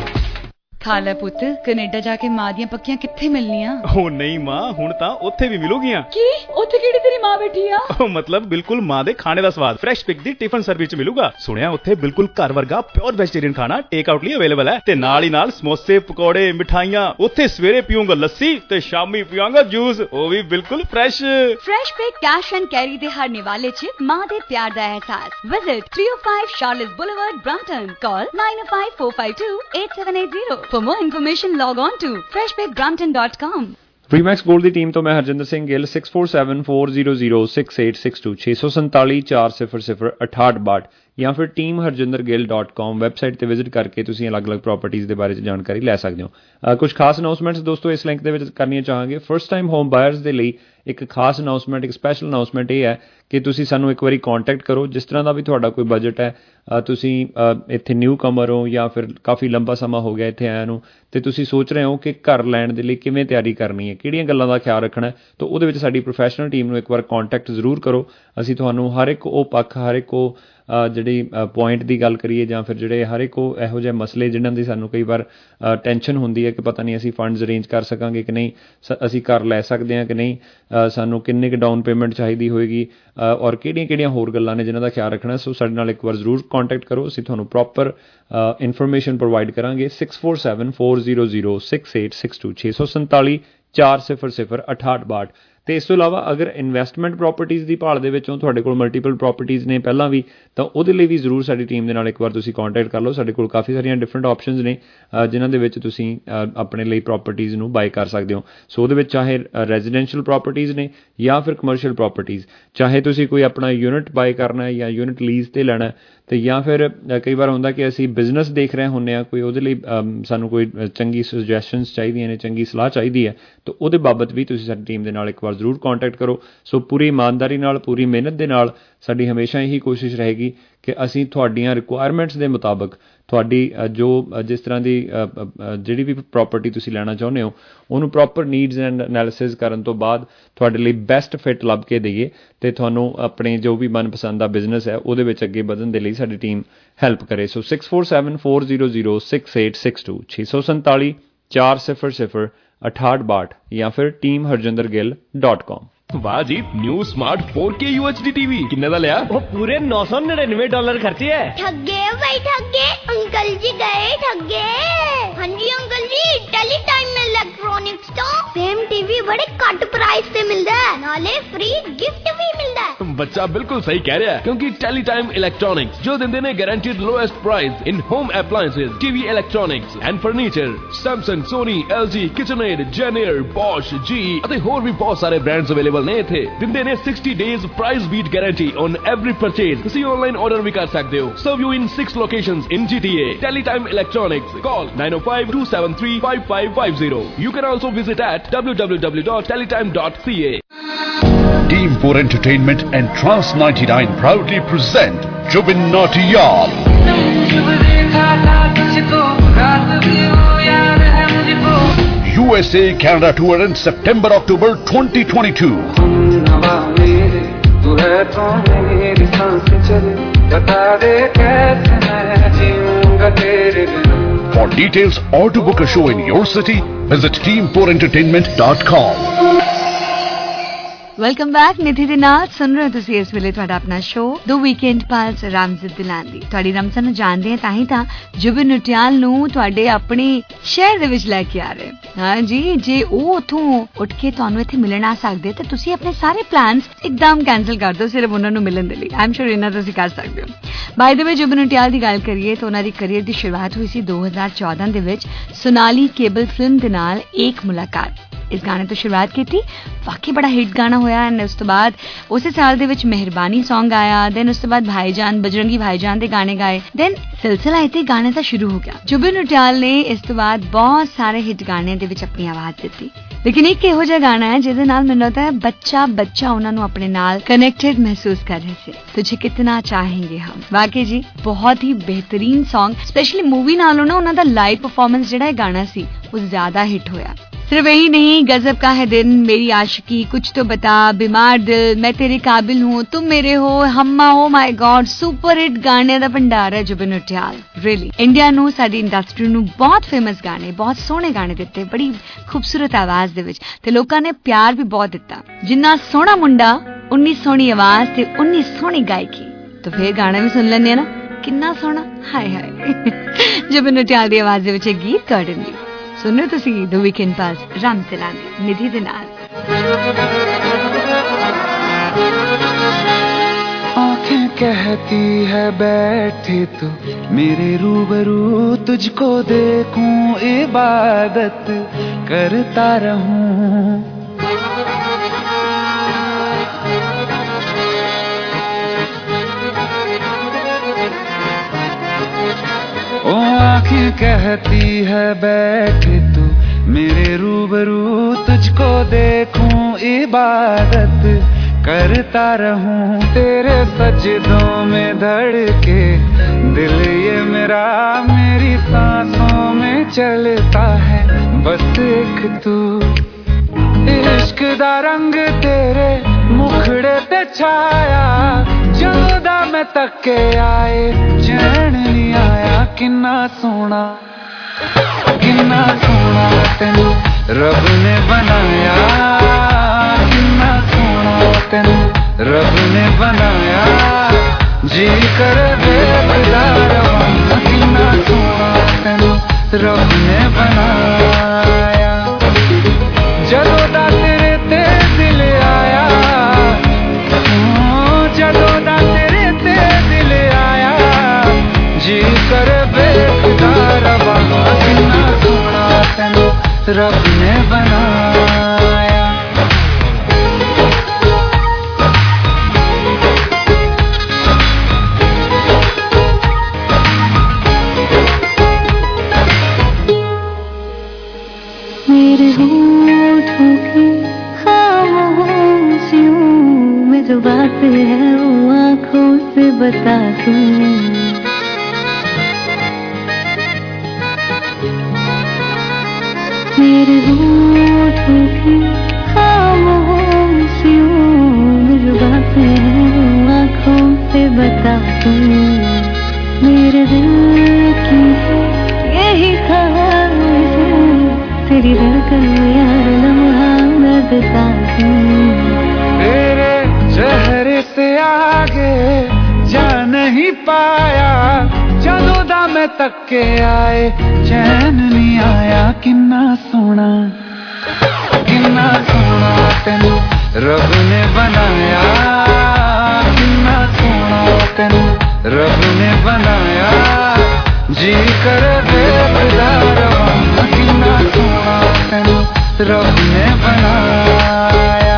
ਖਾਲਾ ਪੁੱਤ ਕੈਨੇਡਾ ਜਾ ਕੇ ਮਾਂ ਦੀਆਂ ਪੱਕੀਆਂ ਕਿੱਥੇ ਮਿਲਣੀਆਂ? ਉਹ ਨਹੀਂ ਮਾਂ ਹੁਣ ਤਾਂ ਉੱਥੇ ਵੀ ਮਿਲੂਗੀਆਂ। ਕੀ ਉੱਥੇ ਕਿਹੜੀ ਤੇਰੀ ਮਾਂ ਬੈਠੀ ਆ? ਉਹ ਮਤਲਬ ਬਿਲਕੁਲ ਮਾਂ ਦੇ ਖਾਣੇ ਦਾ ਸਵਾਦ ਫਰੈਸ਼ ਪਿਕ ਦੀ ਟਿਫਨ ਸਰਵਿਸ ਚ ਮਿਲੂਗਾ। ਸੁਣਿਆ ਉੱਥੇ ਬਿਲਕੁਲ ਘਰ ਵਰਗਾ ਪਿਓਰ ਵੈਜੀਟੇਰੀਅਨ ਖਾਣਾ ਟੇਕ ਆਊਟ ਲਈ ਅਵੇਲੇਬਲ ਹੈ ਤੇ ਨਾਲ ਹੀ ਨਾਲ ਸਮੋਸੇ, ਪਕੌੜੇ, ਮਿਠਾਈਆਂ। ਉੱਥੇ ਸਵੇਰੇ ਪੀਊਂਗਾ ਲੱਸੀ ਤੇ ਸ਼ਾਮੀ ਪੀਵਾਂਗਾ ਜੂਸ, ਉਹ ਵੀ ਬਿਲਕੁਲ fresh. Fresh pick cash and carry ਦੇ ਹਰ ਨਿਵਾਲੇ ਚ ਮਾਂ ਦੇ ਪਿਆਰ ਦਾ ਅਹਿਸਾਸ। Visit three oh five Charles Boulevard, Brampton. Call nine oh five four five two eight seven eight zero. For more information log on to fresh pick brampton dot com. Remax gold ਦੀ team ਤੋਂ ਮੈਂ Harjinder Singh Gill six four seven four zero zero six eight six two ਛੇ ਸੌ ਸੰਤਾਲੀ ਚਾਰ ਸਿਫਰ ਸਿਫਰ ਅਠਾਹਠ ਬਾਹਠ ਜਾਂ ਫਿਰ team Harjinder Gill dot com website ਤੇ ਵਿਜ਼ਿਟ ਕਰਕੇ ਤੁਸੀਂ ਅਲੱਗ-ਅਲੱਗ ਪ੍ਰਾਪਰਟੀਜ਼ ਦੇ ਬਾਰੇ 'ਚ ਜਾਣਕਾਰੀ ਲੈ ਸਕਦੇ ਹੋ। ਕੁਝ ਖਾਸ ਅਨਾਊਂਸਮੈਂਟਸ ਦੋਸਤੋ ਇਸ ਲਿੰਕ ਦੇ ਵਿੱਚ ਕਰਨੀਆਂ ਚਾਹਾਂਗੇ। ਫਸਟ ਟਾਈਮ ਹੋਮ ਬਾਇਰਸ ਦੇ ਲਈ ਇੱਕ ਖਾਸ ਅਨਾਊਂਸਮੈਂਟ, ਇੱਕ ਸਪੈਸ਼ਲ ਅਨਾਊਂਸਮੈਂਟ ਇਹ ਹੈ ਕਿ ਤੁਸੀਂ ਸਾਨੂੰ ਇੱਕ ਵਾਰੀ ਕੰਟੈਕਟ ਕਰੋ। ਜਿਸ ਤਰ੍ਹਾਂ ਦਾ ਵੀ ਤੁਹਾਡਾ ਕੋਈ ਬਜਟ ਹੈ, ਤੁਸੀਂ ਇੱਥੇ ਨਿਊ ਕਮਰ ਹੋ ਜਾਂ ਫਿਰ ਕਾਫੀ ਲੰਬਾ ਸਮਾਂ ਹੋ ਗਿਆ ਇੱਥੇ ਆਇਆ ਨੂੰ ਅਤੇ ਤੁਸੀਂ ਸੋਚ ਰਹੇ ਹੋ ਕਿ ਘਰ ਲੈਣ ਦੇ ਲਈ ਕਿਵੇਂ ਤਿਆਰੀ ਕਰਨੀ ਹੈ, ਕਿਹੜੀਆਂ ਗੱਲਾਂ ਦਾ ਖਿਆਲ ਰੱਖਣਾ ਹੈ, ਤਾਂ ਉਹਦੇ ਵਿੱਚ ਸਾਡੀ ਪ੍ਰੋਫੈਸ਼ਨਲ ਟੀਮ ਨੂੰ ਇੱਕ ਵਾਰ ਕੰਟੈਕਟ ਜ਼ਰੂਰ ਕਰੋ। ਅਸੀਂ ਤੁਹਾਨੂੰ ਹਰ ਇੱਕ ਉਹ ਪੱਖ, ਹਰ ਇੱਕ ਉਹ ਜਿਹੜੀ ਪੁਆਇੰਟ ਦੀ ਗੱਲ ਕਰੀਏ ਜਾਂ ਫਿਰ ਜਿਹੜੇ ਹਰ ਇੱਕ ਉਹ ਇਹੋ ਜਿਹੇ ਮਸਲੇ ਜਿਨ੍ਹਾਂ ਦੀ ਸਾਨੂੰ ਕਈ ਵਾਰ ਟੈਨਸ਼ਨ ਹੁੰਦੀ ਹੈ ਕਿ ਪਤਾ ਨਹੀਂ ਅਸੀਂ ਫੰਡਸ ਅਰੇਂਜ ਕਰ ਸਕਾਂਗੇ ਕਿ ਨਹੀਂ, ਅਸੀਂ ਕਰ ਲੈ ਸਕਦੇ ਹਾਂ ਕਿ ਨਹੀਂ, ਸਾਨੂੰ ਕਿੰਨੇ ਕੁ ਡਾਊਨ ਪੇਮੈਂਟ ਚਾਹੀਦੀ ਹੋਏਗੀ ਔਰ ਕਿਹੜੀਆਂ ਕਿਹੜੀਆਂ ਹੋਰ ਗੱਲਾਂ ਨੇ ਜਿਨ੍ਹਾਂ ਦਾ ਖਿਆਲ ਰੱਖਣਾ। ਸੋ ਸਾਡੇ ਨਾਲ ਇੱਕ ਵਾਰ ਜ਼ਰੂਰ ਕੰਟੈਕਟ ਕਰੋ, ਅਸੀਂ ਤੁਹਾਨੂੰ ਪ੍ਰੋਪਰ ਇਨਫੋਰਮੇਸ਼ਨ ਪ੍ਰੋਵਾਈਡ ਕਰਾਂਗੇ। Six four seven four zero zero six eight six two ਛੇ ਸੌ ਸੰਤਾਲੀ ਚਾਰ ਸਿਫਰ ਸਿਫਰ ਅਠਾਹਠ ਬਾਹਠ। ਅਤੇ ਇਸ ਤੋਂ ਇਲਾਵਾ ਅਗਰ ਇਨਵੈਸਟਮੈਂਟ ਪ੍ਰੋਪਰਟੀਜ਼ ਦੀ ਭਾਲ ਦੇ ਵਿੱਚੋਂ ਤੁਹਾਡੇ ਕੋਲ ਮਲਟੀਪਲ ਪ੍ਰੋਪਰਟੀਜ਼ ਨੇ ਪਹਿਲਾਂ ਵੀ, ਤਾਂ ਉਹਦੇ ਲਈ ਵੀ ਜ਼ਰੂਰ ਸਾਡੀ ਟੀਮ ਦੇ ਨਾਲ ਇੱਕ ਵਾਰ ਤੁਸੀਂ ਕੰਟੈਕਟ ਕਰ ਲਓ। ਸਾਡੇ ਕੋਲ ਕਾਫੀ ਸਾਰੀਆਂ ਡਿਫਰੈਂਟ ਆਪਸ਼ਨਸ ਨੇ ਜਿਨ੍ਹਾਂ ਦੇ ਵਿੱਚ ਤੁਸੀਂ ਆਪਣੇ ਲਈ ਪ੍ਰੋਪਰਟੀਜ਼ ਨੂੰ ਬਾਏ ਕਰ ਸਕਦੇ ਹੋ। ਸੋ ਉਹਦੇ ਵਿੱਚ ਚਾਹੇ ਰੈਜ਼ੀਡੈਂਸ਼ੀਅਲ ਪ੍ਰੋਪਰਟੀਜ਼ ਨੇ ਜਾਂ ਫਿਰ ਕਮਰਸ਼ੀਅਲ ਪ੍ਰੋਪਰਟੀਜ਼, ਚਾਹੇ ਤੁਸੀਂ ਕੋਈ ਆਪਣਾ ਯੂਨਿਟ ਬਾਏ ਕਰਨਾ ਹੈ ਜਾਂ ਯੂਨਿਟ ਲੀਜ਼ 'ਤੇ ਲੈਣਾ, ਅਤੇ ਜਾਂ ਫਿਰ ਕਈ ਵਾਰ ਹੁੰਦਾ ਕਿ ਅਸੀਂ ਬਿਜ਼ਨਸ ਦੇਖ ਰਹੇ ਹੁੰਦੇ ਹਾਂ, ਕੋਈ ਉਹਦੇ ਲਈ ਸਾਨੂੰ ਕੋਈ ਚੰਗੀ ਸੁਜੈਸ਼ਨਸ ਚਾਹੀਦੀਆਂ ਨੇ, ਚੰਗੀ ਸਲਾਹ ਚਾਹੀਦੀ ਹੈ, ਤਾਂ ਉਹਦੇ ਬਾਬਤ ਵੀ ਤੁਸੀਂ ਸਾਡੀ ਟੀਮ ਦੇ ਨਾਲ ਇੱਕ ਵਾਰ ਜ਼ਰੂਰ ਕੰਟੈਕਟ ਕਰੋ। ਸੋ ਪੂਰੀ ਇਮਾਨਦਾਰੀ ਨਾਲ, ਪੂਰੀ ਮਿਹਨਤ ਦੇ ਨਾਲ ਸਾਡੀ ਹਮੇਸ਼ਾ ਇਹੀ ਕੋਸ਼ਿਸ਼ ਰਹੇਗੀ ਕਿ ਅਸੀਂ ਤੁਹਾਡੀਆਂ ਰਿਕੁਆਇਰਮੈਂਟਸ ਦੇ ਮੁਤਾਬਕ ਤੁਹਾਡੀ ਜੋ ਜਿਸ ਤਰ੍ਹਾਂ ਦੀ ਜਿਹੜੀ ਵੀ ਪ੍ਰੋਪਰਟੀ ਤੁਸੀਂ ਲੈਣਾ ਚਾਹੁੰਦੇ ਹੋ ਉਹਨੂੰ ਪ੍ਰੋਪਰ ਨੀਡਸ ਐਂਡ ਐਨਾਲਿਸਿਸ ਕਰਨ ਤੋਂ ਬਾਅਦ ਤੁਹਾਡੇ ਲਈ ਬੈਸਟ ਫਿੱਟ ਲੱਭ ਕੇ ਦੇਈਏ ਅਤੇ ਤੁਹਾਨੂੰ ਆਪਣੇ ਜੋ ਵੀ ਮਨਪਸੰਦ ਦਾ ਬਿਜ਼ਨਸ ਹੈ ਉਹਦੇ ਵਿੱਚ ਅੱਗੇ ਵਧਣ ਦੇ ਲਈ ਸਾਡੀ ਟੀਮ ਹੈਲਪ ਕਰੇ। So six four seven four zero zero six eight six two ਛੇ ਸੌ ਸੰਤਾਲੀ ਚਾਰ ਸਿਫਰ ਸਿਫਰ ਅਠਾਹਠ ਬਾਹਠ ਜਾਂ ਫਿਰ team Harjinder Gill dot com. ਵਾਹ ਜੀ, new smart four K U H D TV ਕਿੰਨੇ ਦਾ ਲਿਆ? ਉਹ ਪੂਰੇ ਨੌ ਸੌ ਨੜਿਨਵੇਂ ਡਾਲਰ ਖਰਚੇ ਹੈ। ਠੱਗੇ ਭਾਈ ਠੱਗੇ, ਅੰਕਲ ਜੀ ਗਏ ਠੱਗੇ। ਹਾਂਜੀ ਅੰਕਲ ਜੀ, ਟੈਲੀ ਟਾਈਮ ਇਲੈਕਟ੍ਰੋਨਿਕਸ ਤੋਂ ਸੇਮ ਟੀਵੀ ਬੜੇ ਘੱਟ ਪ੍ਰਾइस ਤੇ ਮਿਲਦਾ ਹੈ, ਨਾਲੇ ਫ੍ਰੀ ਗਿਫਟ ਵੀ ਮਿਲਦਾ ਹੈ। ਬੱਚਾ ਬਿਲਕੁਲ ਸਹੀ ਕਹਿ ਰਿਹਾ ਹੈ ਕਿਉਂਕਿ ਟੈਲੀ ਟਾਈਮ ਇਲੈਕਟ੍ਰੋਨਿਕਸ ਜੋ ਦਿੰਦੇ ਨੇ guaranteed lowest price in home appliances, TV electronics and furniture. Samsung, Sony, L G, KitchenAid, ਜੈਨੀਅਰ, ਬੋਸ਼, ਜੀ ਅਤੇ ਹੋਰ ਵੀ ਬਹੁਤ ਸਾਰੇ ਬ੍ਰਾਂਡਸ ਅਵੇਲੇਬਲ ਨੇ ਇੱਥੇ। ਦਿੰਦੇ ਨੇ sixty days price beat guarantee on every purchase. ਤੁਸੀਂ ਆਨਲਾਈਨ ਆਰਡਰ ਵੀ ਕਰ ਸਕਦੇ ਹੋ। Serve you in six locations in G T A. Teletime electronics, call nine oh five two seven three five five five zero. You can also visit at w w w dot teletime dot c a. Team four Entertainment and Trans ninety-nine proudly present Jubin Nautiyal. U S A Canada tour in September October twenty twenty-two. For details or to book a show in your city, visit team four entertainment dot com. Welcome back. Nidhi ਦੇ ਨਾਲ ਸੁਣ ਰਹੇ ਹੋ ਤੁਸੀਂ ਇਸ ਵੇਲੇ ਤੁਹਾਡਾ ਆਪਣਾ ਸ਼ੋਅ ਦੋ ਵੀਕਐਂਡ ਪਾਲਸ ਰਾਮਜ਼ਦ ਦਿਲਾਂਦੀ। ਤੁਹਾਡੀ ਰਮਜ਼ਾਨ ਨੂੰ ਜਾਣਦੇ ਹਾਂ ਤਾਂ ਹੀ ਤਾਂ ਜੁਬਿਨ ਨੌਟਿਆਲ ਨੂੰ ਤੁਹਾਡੇ ਆਪਣੇ ਸ਼ਹਿਰ ਦੇ ਵਿੱਚ ਲੈ ਕੇ ਆ ਰਹੇ। ਹਾਂ ਜੀ, ਜੇ ਉਹ ਉੱਥੋਂ ਉੱਠ ਕੇ ਤੁਹਾਨੂੰ ਇੱਥੇ ਮਿਲਣ ਆ ਸਕਦੇ ਤਾਂ ਤੁਸੀਂ ਆਪਣੇ ਸਾਰੇ ਪਲਾਨਸ ਇੱਕਦਮ ਕੈਂਸਲ ਕਰ ਦਿਓ ਸਿਰਫ ਉਹਨਾਂ ਨੂੰ ਮਿਲਣ ਦੇ ਲਈ। ਆਈ ਐਮ ਸ਼ੋਰ ਇਹਨਾਂ ਤੁਸੀਂ ਕਰ ਸਕਦੇ ਹੋ। ਬਾਈ ਦ ਵੇ, ਜੁਬਿਨ ਨੌਟਿਆਲ ਦੀ ਗੱਲ ਕਰੀਏ ਤਾਂ ਉਹਨਾਂ ਦੀ ਕਰੀਅਰ ਦੀ ਸ਼ੁਰੂਆਤ ਹੋਈ ਸੀ ਦੋ ਹਜ਼ਾਰ ਚੌਦਾਂ ਦੇ ਵਿੱਚ ਸੋਨਾਲੀ ਕੇਬਲ ਫਿਲਮ ਦੇ ਨਾਲ ਏਕ ਮੁਲਾਕਾਤ। ਇਸ ਗਾਣੇ ਤੋਂ ਸ਼ੁਰੂਆਤ ਕੀਤੀ, ਵਾਕਈ ਬੜਾ ਹਿੱਟ ਗਾਣਾ ਹੋਇਆ। ਐਂਡ ਉਸ ਤੋਂ ਬਾਅਦ ਉਸੇ ਸਾਲ ਦੇ ਵਿੱਚ ਮਿਹਰਬਾਨੀ ਸੌਂਗ ਆਇਆ। ਦੈਨ ਉਸ ਤੋਂ ਬਾਅਦ ਭਾਈਜਾਨ, ਬਜਰੰਗੀ ਭਾਈਜਾਨ ਦੇ ਗਾਣੇ ਗਾਏ। ਦੈਨ ਸਿਲਸਿਲਾ ਇੱਥੇ ਗਾਣੇ ਦਾ ਸ਼ੁਰੂ ਹੋ ਗਿਆ। ਜੁਬਿਨ ਨੌਟਿਆਲ ਨੇ ਇਸ ਤੋਂ ਬਾਅਦ ਬਹੁਤ ਸਾਰੇ ਹਿੱਟ ਗਾਣਿਆਂ ਦੇ ਵਿੱਚ ਆਪਣੀ ਆਵਾਜ਼ ਦਿੱਤੀ, ਲੇਕਿਨ ਇੱਕ ਇਹੋ ਜਿਹਾ ਗਾਣਾ ਹੈ ਜਿਹਦੇ ਨਾਲ ਮੈਨੂੰ ਲੱਗਦਾ ਹੈ ਬੱਚਾ ਬੱਚਾ ਉਹਨਾਂ ਨੂੰ ਆਪਣੇ ਨਾਲ ਕਨੈਕਟਡ ਮਹਿਸੂਸ ਕਰ ਰਹੇ ਸੀ। ਤੁਝੇ ਕਿਤਨਾ ਚਾहेंगे ਹਮ। ਵਾਕਈ ਜੀ ਬਹੁਤ ਹੀ ਬਿਹਤਰੀਨ ਸੌਂਗ, ਸਪੈਸ਼ਲੀ ਮੂਵੀ ਨਾਲੋਂ ਨਾ ਉਹਨਾਂ ਦਾ ਲਾਈਵ ਪਰਫਾਰਮੈਂਸ ਜਿਹੜਾ ਇਹ ਗਾਣਾ ਸੀ ਉਹ ਜ਼ਿਆਦਾ ਹਿੱਟ ਹੋਇਆ। सिर्फ यही नहीं, गजब का है दिन, मेरी आशिकी, कुछ तो बता, बीमार दिल, मैं तेरे काबिल हूँ, तुम मेरे हो, हम्मा हो, माय गॉड, सुपर हिट गाने ਦਾ ਭੰਡਾਰ ਹੈ ਜੁਬਿਨ ਨੌਟਿਆਲ। ਰੀਅਲੀ ਇੰਡੀਆ ਨੂੰ, ਸਾਡੀ ਇੰਡਸਟਰੀ ਨੂੰ ਬਹੁਤ ਫੇਮਸ ਗਾਣੇ, ਬਹੁਤ ਸੋਹਣੇ ਗਾਣੇ ਦਿੱਤੇ, ਬੜੀ ਖੂਬਸੂਰਤ ਆਵਾਜ਼ ਦੇ ਵਿੱਚ, ਤੇ ਲੋਕਾਂ ਨੇ ਪਿਆਰ ਵੀ ਬਹੁਤ ਦਿੱਤਾ। ਜਿੰਨਾ ਸੋਹਣਾ ਮੁੰਡਾ ਉਨੀ ਸੋਹਣੀ ਆਵਾਜ਼ ਤੇ ਉਨੀ ਸੋਹਣੀ ਗਾਇਕੀ। ਤਾਂ ਫੇਰ ਗਾਣਾ ਵੀ ਸੁਣ ਲੈਂਦੇ ਆ ਨਾ, ਕਿੰਨਾ ਸੋਹਣਾ। ਹਾਏ ਹਾਏ। ਜੁਬਿਨ ਨੌਟਿਆਲ ਦੀ ਆਵਾਜ਼ ਦੇ ਵਿੱਚ ਇਹ ਗੀਤ ਗਾਰਡਨ ਦੀ ਸੁਣੋ ਤੁਸੀਂ ਦੋ ਵੀਕਐਂਡ ਪਾਸ ਰਾਮ ਦਿਲਾਂਦੀ ਨਿਧੀ ਦੇ ਨਾਲ। आँखें कहती है बैठे तो मेरे रूबरू, तुझको देखूं इबादत करता रहूं। ओ आँखें कहती है बैठे तो मेरे रूबरू, तुझको देखूं इबादत करता रहूं। तेरे सजदों में धड़के दिल ये मेरा, मेरी सांसों में चलता है बस एक तू। इश्क दा रंग तेरे मुखड़े ते छाया, जदों दा मैं मैं तक के आए चैन नहीं आया किन्ना सोना किन्ना सोना तेनू रब ने बनाया किन्ना सोना तेनू रब ने बनाया जी कर देखदा रवां किन्ना सोना तेनू रब ने बनाया जदों दा तेरे ते दिल आया जदों दा तेरे ते दिल आया जी कर देखदा रवां किन्ना सोना तेनू रब ने बनाया मेरे होठों की खामोशियों में जो बात है वो आँखों से बता दूं मेरे होठों की खामोशियों में जो बात है वो आँखों से बता दूं मेरे दिल की यही ख्वाहिश तेरी धड़कन में यार लम्हा मैं बिता दूं तेरे चेहरे से आगे जा नहीं पाया जदों दा मैं तक के आए चैन नहीं आया किन्ना सोना किन्ना सोना तेनू रब ने बनाया किन्ना सोना तेनू रब ने बनाया जी कर देखदा रवां किन्ना सोना तेनू रब ने बनाया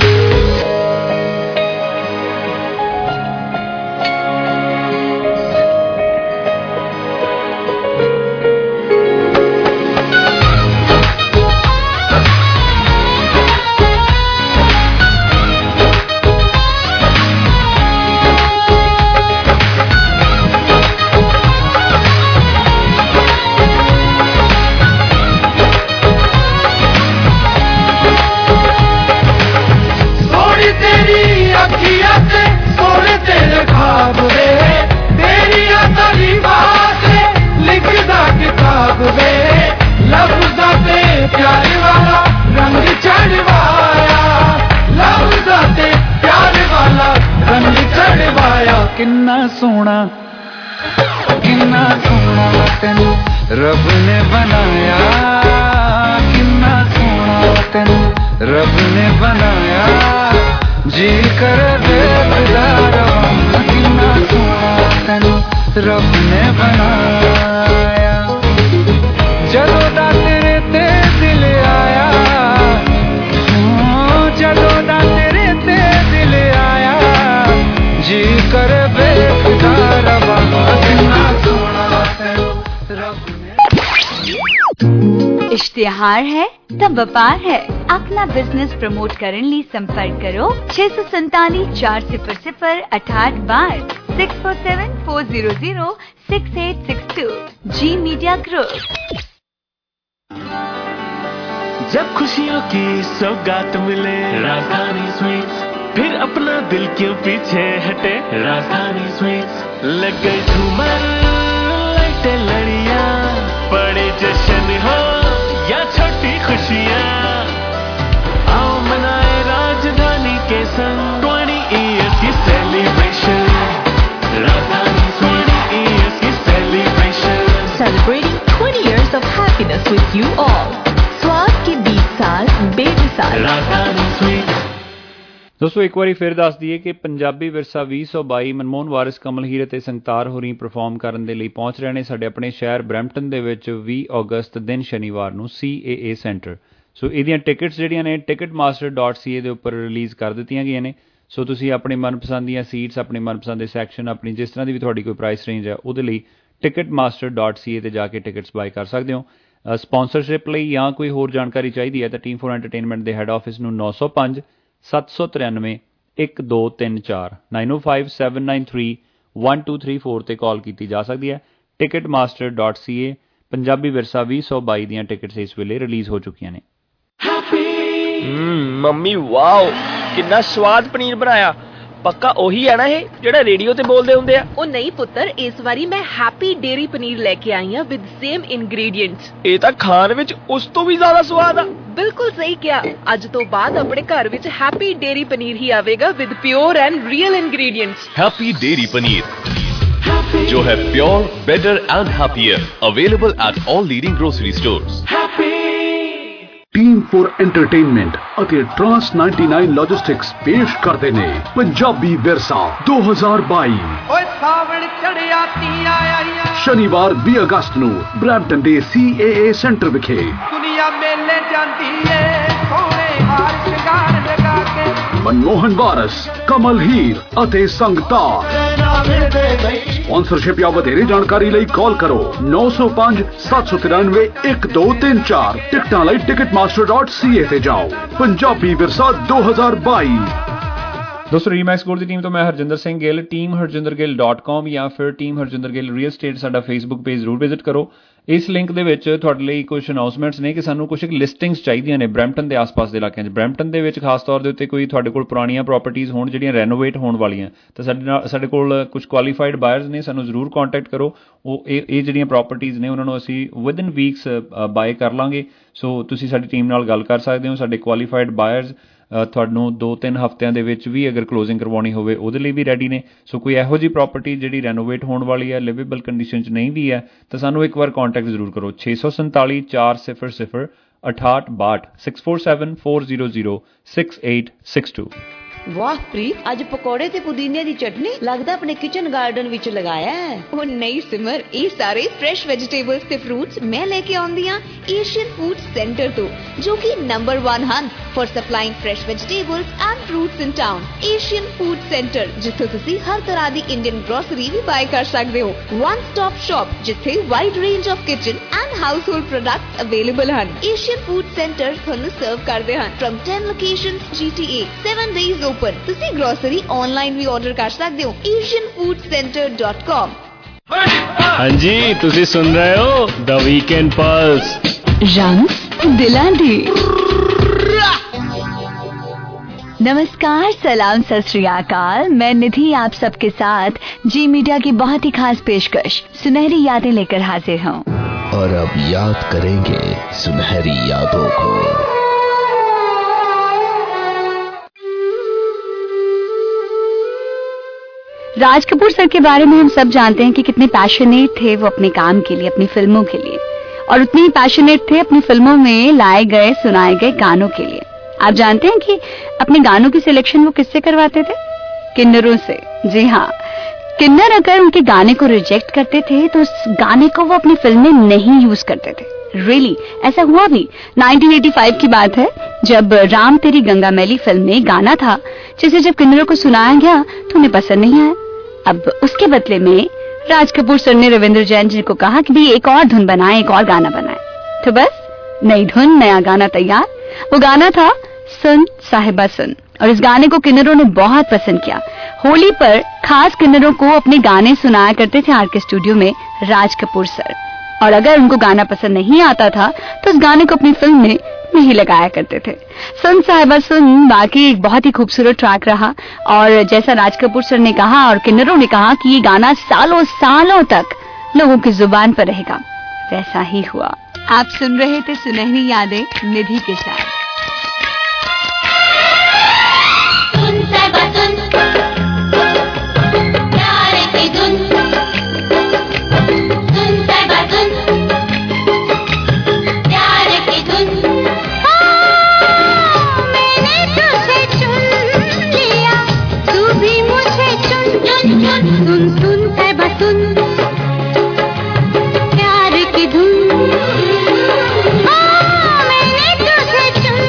किन्ना सोना किन्ना सोना तेनू रब ने बनाया किन्ना सोना तेनू रब ने बनाया जी कर देखदा रवां किन्ना सोना तेनू रब ने बनाया जदों दा तेरे ते दिल आया जदों दा तेरे ते दिल आया जी कर देखदा रवां किन्ना सोना तेनू रब इश्तिहार है तब व्यापार है अपना बिजनेस प्रमोट करने लिए संपर्क करो छह सौ संताली चार सिफर सिफर अठाठ बार six four seven four zero zero six eight six two G media group. जब खुशियों की सौगात मिले राजधानी स्वीट्स फिर अपना दिल क्यों पीछे हटे राजधानी स्वीट्स लग गई झूमर लाइटें लड़ियां बड़े जश्न हो या छोटी खुशियां आओ मनाए राजधानी के संग ट्वेंटी इयर्स की सेलिब्रेशन राजधानी ट्वेंटी इयर्स की celebration Celebrating twenty years of happiness with you all. स्वाद के बीस साल बेमिसाल राजधानी स्वीट्स। दोस्तों एक वारी फिर दस दईए कि पंजाबी विरसा ਵੀਹ ਸੌ ਬਾਈ ਮਨਮੋਹਨ ਵਾਰਿਸ ਕਮਲ ਹੀਰ ਅਤੇ ਸੰਗਤਾਰ ਹੋਰੀ ਪਰਫਾਰਮ ਕਰਨ ਦੇ ਲਈ ਪਹੁੰਚ ਰਹੇ ਨੇ ਸਾਡੇ ਆਪਣੇ ਸ਼ਹਿਰ ਬਰੈਂਪਟਨ ਦੇ ਵਿੱਚ ਵੀਹ ਅਗਸਤ ਦਿਨ ਸ਼ਨੀਵਾਰ ਨੂੰ ਸੀ ਏ ਏ ਸੈਂਟਰ। ਸੋ ਇਹਦੀਆਂ ਟਿਕਟਸ ਜਿਹੜੀਆਂ ਨੇ Ticketmaster dot C A ਦੇ ਉੱਪਰ ਰਿਲੀਜ਼ ਕਰ ਦਿੱਤੀਆਂ ਗਈਆਂ ਨੇ। ਸੋ ਤੁਸੀਂ ਆਪਣੇ ਮਨਪਸੰਦ ਦੀਆਂ ਸੀਟਸ ਆਪਣੇ ਮਨਪਸੰਦ ਦੇ ਸੈਕਸ਼ਨ ਆਪਣੀ ਜਿਸ ਤਰ੍ਹਾਂ ਦੀ ਵੀ ਤੁਹਾਡੀ ਕੋਈ ਪ੍ਰਾਈਸ ਰੇਂਜ ਹੈ ਉਹਦੇ ਲਈ Ticketmaster dot C A ਤੇ ਜਾ ਕੇ ਟਿਕਟਸ ਬਾਏ ਕਰ ਸਕਦੇ ਹੋ। ਸਪਾਂਸਰਸ਼ਿਪ ਲਈ ਜਾਂ ਕੋਈ ਹੋਰ ਜਾਣਕਾਰੀ ਚਾਹੀਦੀ ਹੈ ਤਾਂ ਟੀਮ ਫੋਰ ਐਂਟਰਟੇਨਮੈਂਟ ਦੇ ਹੈੱਡ ਆਫਿਸ ਨੂੰ ਨੌ ਸੌ ਪੰਜ ਸੱਤ ਸੌ ਤਰਾਨਵੇਂ ਇੱਕ ਦੋ ਤਿੰਨ ਚਾਰ nine oh five seven nine three one two three four ਤੇ ਕਾਲ ਕੀਤੀ ਜਾ ਸਕਦੀ ਹੈ। Ticketmaster dot C A Punjabi Virsa ਵੀਹ ਸੌ ਬਾਈ ਦੀਆਂ ਟਿਕਟਸ ਇਸ ਵੇਲੇ ਰਿਲੀਜ਼ ਹੋ ਚੁੱਕੀਆਂ ਨੇ। ਹਮ ਮੰਮੀ ਵਾਓ ਕਿੰਨਾ ਸਵਾਦ ਪਨੀਰ ਬਣਾਇਆ। पक्का ओही है ना ये जेड़ा रेडियो ते बोलदे हुंदे आ? ओ नहीं पुत्तर, इस बारी मैं हैप्पी डेयरी पनीर लेके आई हां विद सेम इंग्रेडिएंट्स। ये तां खान विच उस तो भी ज्यादा स्वाद आ। बिल्कुल सही किया, अज तो बाद अपने घर विच हैप्पी डेयरी पनीर ही आवेगा with pure and real ingredients. Happy dairy paneer जो है pure, better and happier, available at all leading grocery stores. Team for entertainment ਅਤੇ ट्रांस निन्यानवे लॉजिस्टिक्स पेश करते ने पंजाबी विरसा दो हज़ार बाईस। ਓਏ ਸਾਵਣ ਚੜਿਆ ਤੀਆਂ ਆਈਆਂ शनिवार बीस अगस्त ਨੂੰ ਬਰੈਂਪਟਨ ਦੇ ਸੀ ਏ ਏ ਸੈਂਟਰ ਵਿਖੇ। ਦੁਨੀਆ ਮੇਲੇ ਜਾਂਦੀ ਏ ਸੋਹਣੇ ਹਾਰ ਸ਼ਿੰਗਾਰ ਲਗਾ ਕੇ। मनमोहन वारस, कमल हीर ਅਤੇ संगतार। स्पॉन्सरशिप या ਵਧੇਰੇ ਜਾਣਕਾਰੀ ਲਈ ਕਾਲ ਕਰੋ नौ सौ पाँच सात सौ तिरानवे एक दो तीन चार। ਟਿਕਟਾਂ ਲਈ Ticketmaster dot C A ਤੇ ਜਾਓ। पंजाबी विरसा दो हज़ार बाईस। दोस्तों रीमैक्स गोल्ड की टीम तो मैं Harjinder Singh Gill, team Harjinder Gill dot com या फिर team Harjinder Gill real estate साडा फेसबुक पेज जरूर विजिट करो। इस लिंक ਦੇ ਵਿੱਚ ਤੁਹਾਡੇ ਲਈ ਕੁਝ ਅਨਾਉਂਸਮੈਂਟਸ ਨੇ ਕਿ ਸਾਨੂੰ ਕੁਝ ਲਿਸਟਿੰਗਸ ਚਾਹੀਦੀਆਂ ਨੇ ਬਰੈਂਪਟਨ ਦੇ ਆਸ-ਪਾਸ ਦੇ ਇਲਾਕਿਆਂ 'ਚ। ਬਰੈਂਪਟਨ ਦੇ ਵਿੱਚ ਖਾਸ ਤੌਰ ਦੇ ਉੱਤੇ ਕੋਈ ਤੁਹਾਡੇ ਕੋਲ ਪੁਰਾਣੀਆਂ ਪ੍ਰਾਪਰਟੀਆਂ ਹੋਣ ਜਿਹੜੀਆਂ ਰੈਨੋਵੇਟ ਹੋਣ ਵਾਲੀਆਂ, ਤਾਂ ਸਾਡੇ ਨਾਲ ਸਾਡੇ ਕੋਲ ਕੁਝ ਕੁਆਲੀਫਾਈਡ ਬਾਇਰਸ ਨੇ, ਸਾਨੂੰ ਜ਼ਰੂਰ ਕੰਟੈਕਟ ਕਰੋ। ਉਹ ਇਹ ਇਹ ਜਿਹੜੀਆਂ ਪ੍ਰਾਪਰਟੀਆਂ ਨੇ ਉਹਨਾਂ ਨੂੰ ਅਸੀਂ ਵਿਦ ਇਨ ਵੀਕਸ ਬਾਏ ਕਰ ਲਾਂਗੇ। ਸੋ ਤੁਸੀਂ ਸਾਡੀ ਟੀਮ ਨਾਲ ਗੱਲ ਕਰ ਸਕਦੇ ਹੋ। ਸਾਡੇ ਕੁਆਲੀਫਾਈਡ ਬਾਇਰਸ ਤੁਹਾਨੂੰ ਦੋ ਤਿੰਨ ਹਫ਼ਤਿਆਂ ਦੇ ਵਿੱਚ ਵੀ ਅਗਰ ਕਲੋਜ਼ਿੰਗ ਕਰਵਾਉਣੀ ਹੋਵੇ ਉਹਦੇ ਲਈ ਵੀ ਰੈਡੀ ਨੇ। ਸੋ ਕੋਈ ਇਹੋ ਜਿਹੀ ਪ੍ਰਾਪਰਟੀ ਜਿਹੜੀ ਰੈਨੋਵੇਟ ਹੋਣ ਵਾਲੀ ਹੈ, ਲਿਵੇਬਲ ਕੰਡੀਸ਼ਨ 'ਚ ਨਹੀਂ ਵੀ ਹੈ, ਤਾਂ ਸਾਨੂੰ ਇੱਕ ਵਾਰ ਕੰਟੈਕਟ ਜ਼ਰੂਰ ਕਰੋ। ਛੇ ਸੌ ਸੰਤਾਲੀ ਚਾਰ ਸਿਫਰ ਸਿਫਰ ਅਠਾਹਠ ਬਾਹਠ six four seven four zero zero six eight six two. वाह प्रीत, अज पकौड़े ते पुदीने दी चटनी लगदा अपने किचन गार्डन विच लगाया है। ओ नहीं सिमर, ये सारे फ्रेश वेजिटेबल्स ते फ्रूट्स मैं लेके आउंदी हां एशियन फूड सेंटर तो, जो कि नंबर वन हन for supplying fresh vegetables and fruits in town. Asian food centre जिथे तुसी हर तरह दी इंडियन ग्रोसरी भी बाय कर सकदे हो। वन स्टॉप शॉप जिथे wide range of kitchen and household products available हन। एशियन फूड सेंटर तुहानू सर्व करदे हन from ten locations G T A seven days open. तुसी ग्रोसरी ऑनलाइन भी ऑर्डर कर सकते हो Asian food centre dot com. हाँ जी, तुसी सुन रहे हो द वीकेंड पल्स। रंग दिलां दी। नमस्कार, सलाम, सत श्री अकाल। मैं निधि आप सबके साथ जी मीडिया की बहुत ही खास पेशकश सुनहरी यादें लेकर हाजिर हूँ। और अब याद करेंगे सुनहरी यादों को। राज कपूर सर के बारे में हम सब जानते हैं कि कितने पैशनेट थे वो अपने काम के लिए, अपनी फिल्मों के लिए, और उतने ही पैशनेट थे अपनी फिल्मों में लाए गए सुनाए गए गानों के लिए। आप जानते हैं कि अपने गानों की सिलेक्शन वो किससे करवाते थे? किन्नरों से। जी हाँ, किन्नर अगर उनके गाने को रिजेक्ट करते थे तो उस गाने को वो अपनी फिल्म में नहीं यूज करते थे। रियली really, ऐसा हुआ भी। नाइनटीन एटी फाइव की बात है, जब राम तेरी गंगा मैली फिल्म में गाना था जिसे जब किन्नरों को सुनाया गया तो उन्हें पसंद नहीं आया। अब उसके बदले में राज कपूर सर ने रविंद्र जैन जी को कहा कि भाई एक और धुन बनाए, एक और गाना बनाए। तो बस नई धुन, नया गाना तैयार। वो गाना था सुन साहिबा सुन, और इस गाने को किन्नरों ने बहुत पसंद किया। होली पर खास किन्नरों को अपने गाने सुनाया करते थे आर के स्टूडियो में राज कपूर सर, और अगर उनको गाना पसंद नहीं आता था तो उस गाने को अपनी फिल्म में नहीं लगाया करते थे। सुन साहिबा सुन बाकी एक बहुत ही खूबसूरत ट्रैक रहा, और जैसा राज कपूर सर ने कहा और किन्नरों ने कहा कि ये गाना सालों सालों तक लोगों की जुबान पर रहेगा, वैसा ही हुआ। आप सुन रहे थे सुनहरी यादें निधि के साथ। प्यार की धुन, मैंने तुझे चुन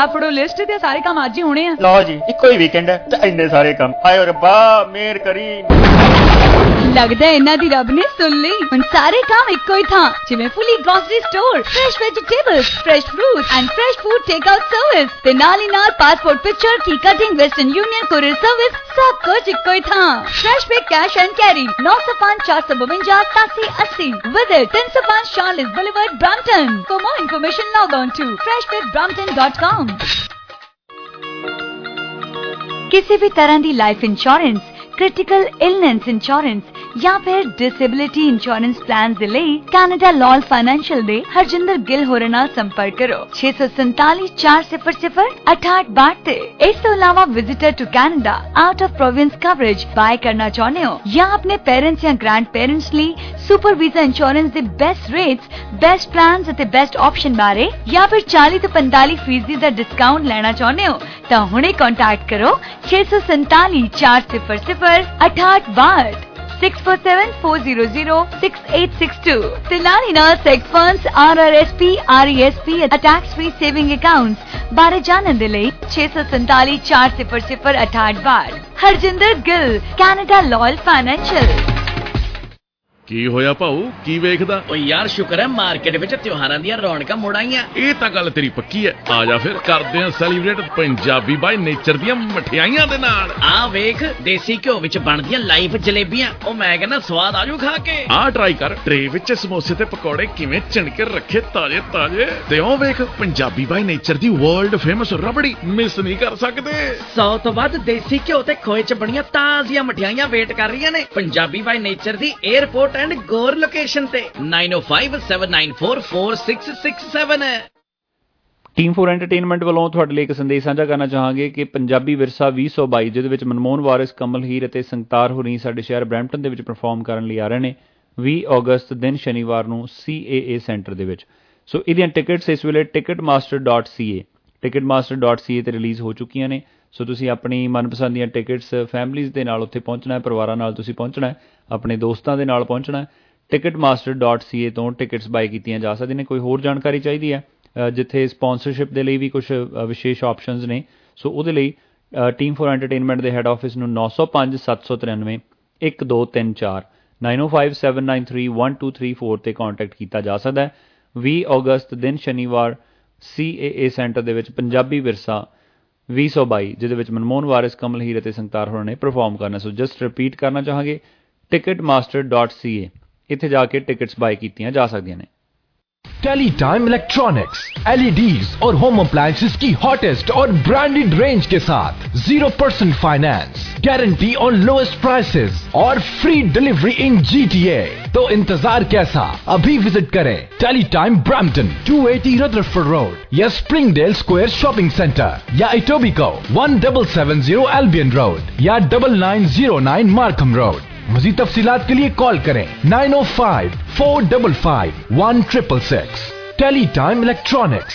ਆ ਫੜੋ ਲਿਸਟ ਤੇ ਸਾਰੇ ਕੰਮ ਅੱਜ ਹੀ ਹੋਣੇ ਆ। ਲਓ ਜੀ ਇੱਕੋ ਹੀ ਵੀਕਐਂਡ ਹੈ ਤੇ ਇੰਨੇ ਸਾਰੇ ਕੰਮ। ਹਾਏ ਰੱਬਾ ਮਿਹਰ ਕਰੀ। ਲੱਗਦਾ ਇਹਨਾਂ ਦੀ ਰੱਬ ਨੇ ਸੁਣ ਲਈ। ਹੁਣ ਸਾਰੇ ਕੰਮ ਇੱਕੋ ਹੀ ਥਾਂ, ਜਿਵੇਂ fully grocery store, fresh vegetables, fresh fruit and fresh food take out service ਤੇ ਨਾਲ ਹੀ ਨਾਲ ਪਾਸਪੋਰਟ ਪਿਕਚਰ ਕੀ cutting Western Union courier service, ਸਭ ਕੁਝ ਇੱਕੋ ਹੀ ਥਾਂ। Fresh pick cash and carry ਨੌ ਸੌ ਪੰਜ ਚਾਰ ਸੌ ਬਵੰਜਾ ਸਤਾਸੀ अस्सी विजिट तीन सौ पाँच Charles Boulevard, Brampton. For more information, log on to fresh pick brampton dot com. किसी भी तरह की life insurance, critical illness insurance या फिर डिसेबिलिटी इंश्योरेंस प्लान दे लई कैनेडा लॉल फाइनेंशियल दे हरजिंदर गिल होरे नाल संपर्क करो छे सौ सैंतालीस चार सिफर सिफर अठाठ बाठ ते। इस तो अलावा visitor to Canada out of province coverage buy करना चाहते हो या अपने पेरेंट्स या ग्रैंड पेरेंट्स ਲਈ सुपर वीजा इंश्योरेंस दे बेस्ट रेट्स, बेस्ट प्लान्स ਅਤੇ बेस्ट ऑप्शन बारे या फिर चालीस तो पैंतालीस फीसदी ਦਾ डिस्काउंट लेना चाहते हो तो हुणे कांटेक्ट करो छे सौ सैंतालीस चार सिफर सिफर अठाठ बाठ six four seven four zero zero six eight six two. Tilanina Sec Funds, R R S P, R E S P, tax free saving accounts बारे जानने दे ਲਈ छे सौ सैंतालीस चार सिफर सिफर अठाठ बाठ। Harjinder Gill, Canada loyal financial. ਕੀ ਹੋਇਆ ਭਾਊ, ਕੀ ਵੇਖਦਾ? ਓ ਯਾਰ ਸ਼ੁਕਰ ਹੈ ਮਾਰਕੀਟ ਵਿੱਚ ਤਿਉਹਾਰਾਂ ਦੀਆਂ ਰੌਣਕਾਂ ਮੁੜ ਆਈਆਂ। ਇਹ ਤਾਂ ਗੱਲ ਤੇਰੀ ਪੱਕੀ ਹੈ। ਆ ਜਾ ਫਿਰ ਕਰਦੇ ਆ ਸੈਲੀਬ੍ਰੇਟ ਪੰਜਾਬੀ ਬਾਈ ਨੇਚਰ ਦੀਆਂ ਮਠਿਆਈਆਂ ਦੇ ਨਾਲ। ਆ ਵੇਖ ਦੇਸੀ ਘਿਓ ਵਿੱਚ ਬਣਦੀਆਂ ਲਾਈਵ ਜਲੇਬੀਆਂ, ਉਹ ਮੈਂ ਕਹਿੰਦਾ ਸਵਾਦ ਆਜੂ ਖਾ ਕੇ। ਆ ਟਰਾਈ ਕਰ, ਟਰੇ ਵਿੱਚ ਸਮੋਸੇ ਤੇ ਪਕੌੜੇ ਕਿਵੇਂ ਚਿਣਕੇ ਰੱਖੇ ਤਾਜ਼ੇ ਤਾਜ਼ੇ। ਤੇ ਉਹ ਵੇਖ ਪੰਜਾਬੀ ਬਾਈ ਨੇਚਰ ਦੀ ਵਰਲਡ ਫੇਮਸ ਰਬੜੀ, ਮਿਸ ਨਹੀਂ ਕਰ ਸਕਦੇ। ਸੌ ਤੋਂ ਵੱਧ ਦੇਸੀ ਘਿਓ ਤੇ ਖੋਏ ਚ ਬਣੀਆਂ ਤਾਜ਼ੀਆਂ ਮਠਿਆਈਆਂ ਵੇਟ ਕਰ ਰਹੀਆਂ ਨੇ ਪੰਜਾਬੀ ਬਾਈ ਨੇਚਰ ਦੀ 에ਅਰਪੋਰਟ and Gore location ਤੇ nine oh five seven nine four four six six seven। Team four entertainment ਵੱਲੋਂ ਤੁਹਾਡੇ ਲਈ ਇੱਕ ਸੰਦੇਸ਼ ਸਾਂਝਾ ਕਰਨਾ ਚਾਹਾਂਗੇ ਕਿ ਪੰਜਾਬੀ ਵਿਰਸਾ ਵੀਹ ਸੌ ਬਾਈ ਜਿਹਦੇ ਵਿੱਚ ਮਨਮੋਹਨ ਵਾਰਿਸ, ਕਮਲ ਹੀਰ ਅਤੇ ਸੰਗਤਾਰ ਹੋਰੀ ਸਾਡੇ ਸ਼ਹਿਰ ਬਰੈਂਪਟਨ ਦੇ ਵਿੱਚ ਪਰਫਾਰਮ ਕਰਨ ਲਈ ਆ ਰਹੇ ਨੇ ਵੀਹ ਅਗਸਤ ਦਿਨ ਸ਼ਨੀਵਾਰ ਨੂੰ ਸੀ ਏ ਏ ਸੈਂਟਰ ਦੇ ਵਿੱਚ। ਸੋ ਇਹਦੀਆਂ ਟਿਕਟਸ ਇਸ ਵੇਲੇ Ticketmaster dot C A Ticketmaster dot C A ਤੇ ਰਿਲੀਜ਼ ਹੋ ਚੁੱਕੀਆਂ ਨੇ। ਸੋ ਤੁਸੀਂ ਆਪਣੀ ਮਨਪਸੰਦ ਦੀਆਂ ਟਿਕਟਸ ਫੈਮਲੀਜ਼ ਦੇ ਨਾਲ ਉੱਥੇ ਪਹੁੰਚਣਾ ਹੈ, ਪਰਿਵਾਰਾਂ ਨਾਲ ਤੁਸੀਂ ਪਹੁੰਚਣਾ ਹੈ, ਆਪਣੇ ਦੋਸਤਾਂ ਦੇ ਨਾਲ ਪਹੁੰਚਣਾ ਹੈ। Ticketmaster dot C A ਤੋਂ ਟਿਕਟਸ ਬਾਏ ਕੀਤੀਆਂ ਜਾ ਸਕਦੀਆਂ ਨੇ। ਕੋਈ ਹੋਰ ਜਾਣਕਾਰੀ ਚਾਹੀਦੀ ਹੈ ਜਿੱਥੇ ਸਪੋਂਸਰਸ਼ਿਪ ਦੇ ਲਈ ਵੀ ਕੁਝ ਵਿਸ਼ੇਸ਼ ਆਪਸ਼ਨਸ ਨੇ, ਸੋ ਉਹਦੇ ਲਈ ਟੀਮ ਫੋਰ ਐਂਟਰਟੇਨਮੈਂਟ ਦੇ ਹੈੱਡ ਆਫਿਸ ਨੂੰ ਨੌ ਸੌ ਪੰਜ ਸੱਤ ਸੌ ਤਰਾਨਵੇਂ ਇੱਕ ਦੋ ਤਿੰਨ ਚਾਰ nine oh five seven nine three one two three four ਤੇ ਕਾਂਟੈਕਟ ਕੀਤਾ ਜਾ ਸਕਦਾ ਹੈ। ਵੀਹ ਅਗਸਤ ਦਿਨ ਸ਼ਨੀਵਾਰ ਸੀ ਏ ਏ ਸੈਂਟਰ ਦੇ ਵਿੱਚ ਪੰਜਾਬੀ ਵਿਰਸਾ ਵੀਹ ਸੌ ਬਾਈ ਜਿਹਦੇ ਵਿੱਚ ਮਨਮੋਹਨ ਵਾਰਿਸ, ਕਮਲ ਹੀਰ ਅਤੇ ਸੰਗਤਾਰ ਹੋਰਾਂ ਨੇ ਪਰਫਾਰਮ ਕਰਨਾ। ਸੋ ਜਸਟ ਰਿਪੀਟ ਕਰਨਾ ਚਾਹਾਂਗੇ Ticketmaster dot C A, ਇੱਥੇ ਜਾ ਕੇ ਟਿਕਟਸ ਬਾਏ ਕੀਤੀਆਂ ਜਾ ਸਕਦੀਆਂ ਨੇ। टेलीटाइम इलेक्ट्रॉनिक्स एल ई डीज और होम अप्लायंसेस की हॉटेस्ट और ब्रांडेड रेंज के साथ zero percent finance, guarantee on lowest prices और free delivery in G T A. तो इंतजार कैसा, अभी विजिट करें Teletime Brampton two eighty Rutherford road या स्प्रिंगडेल स्क्वायर शॉपिंग सेंटर या Etobicoke one double seven zero Albion road या double nine zero nine Markham road. मज़ीद तफसीलात के लिए कॉल करें nine oh five four double five one triple six. Teletime electronics.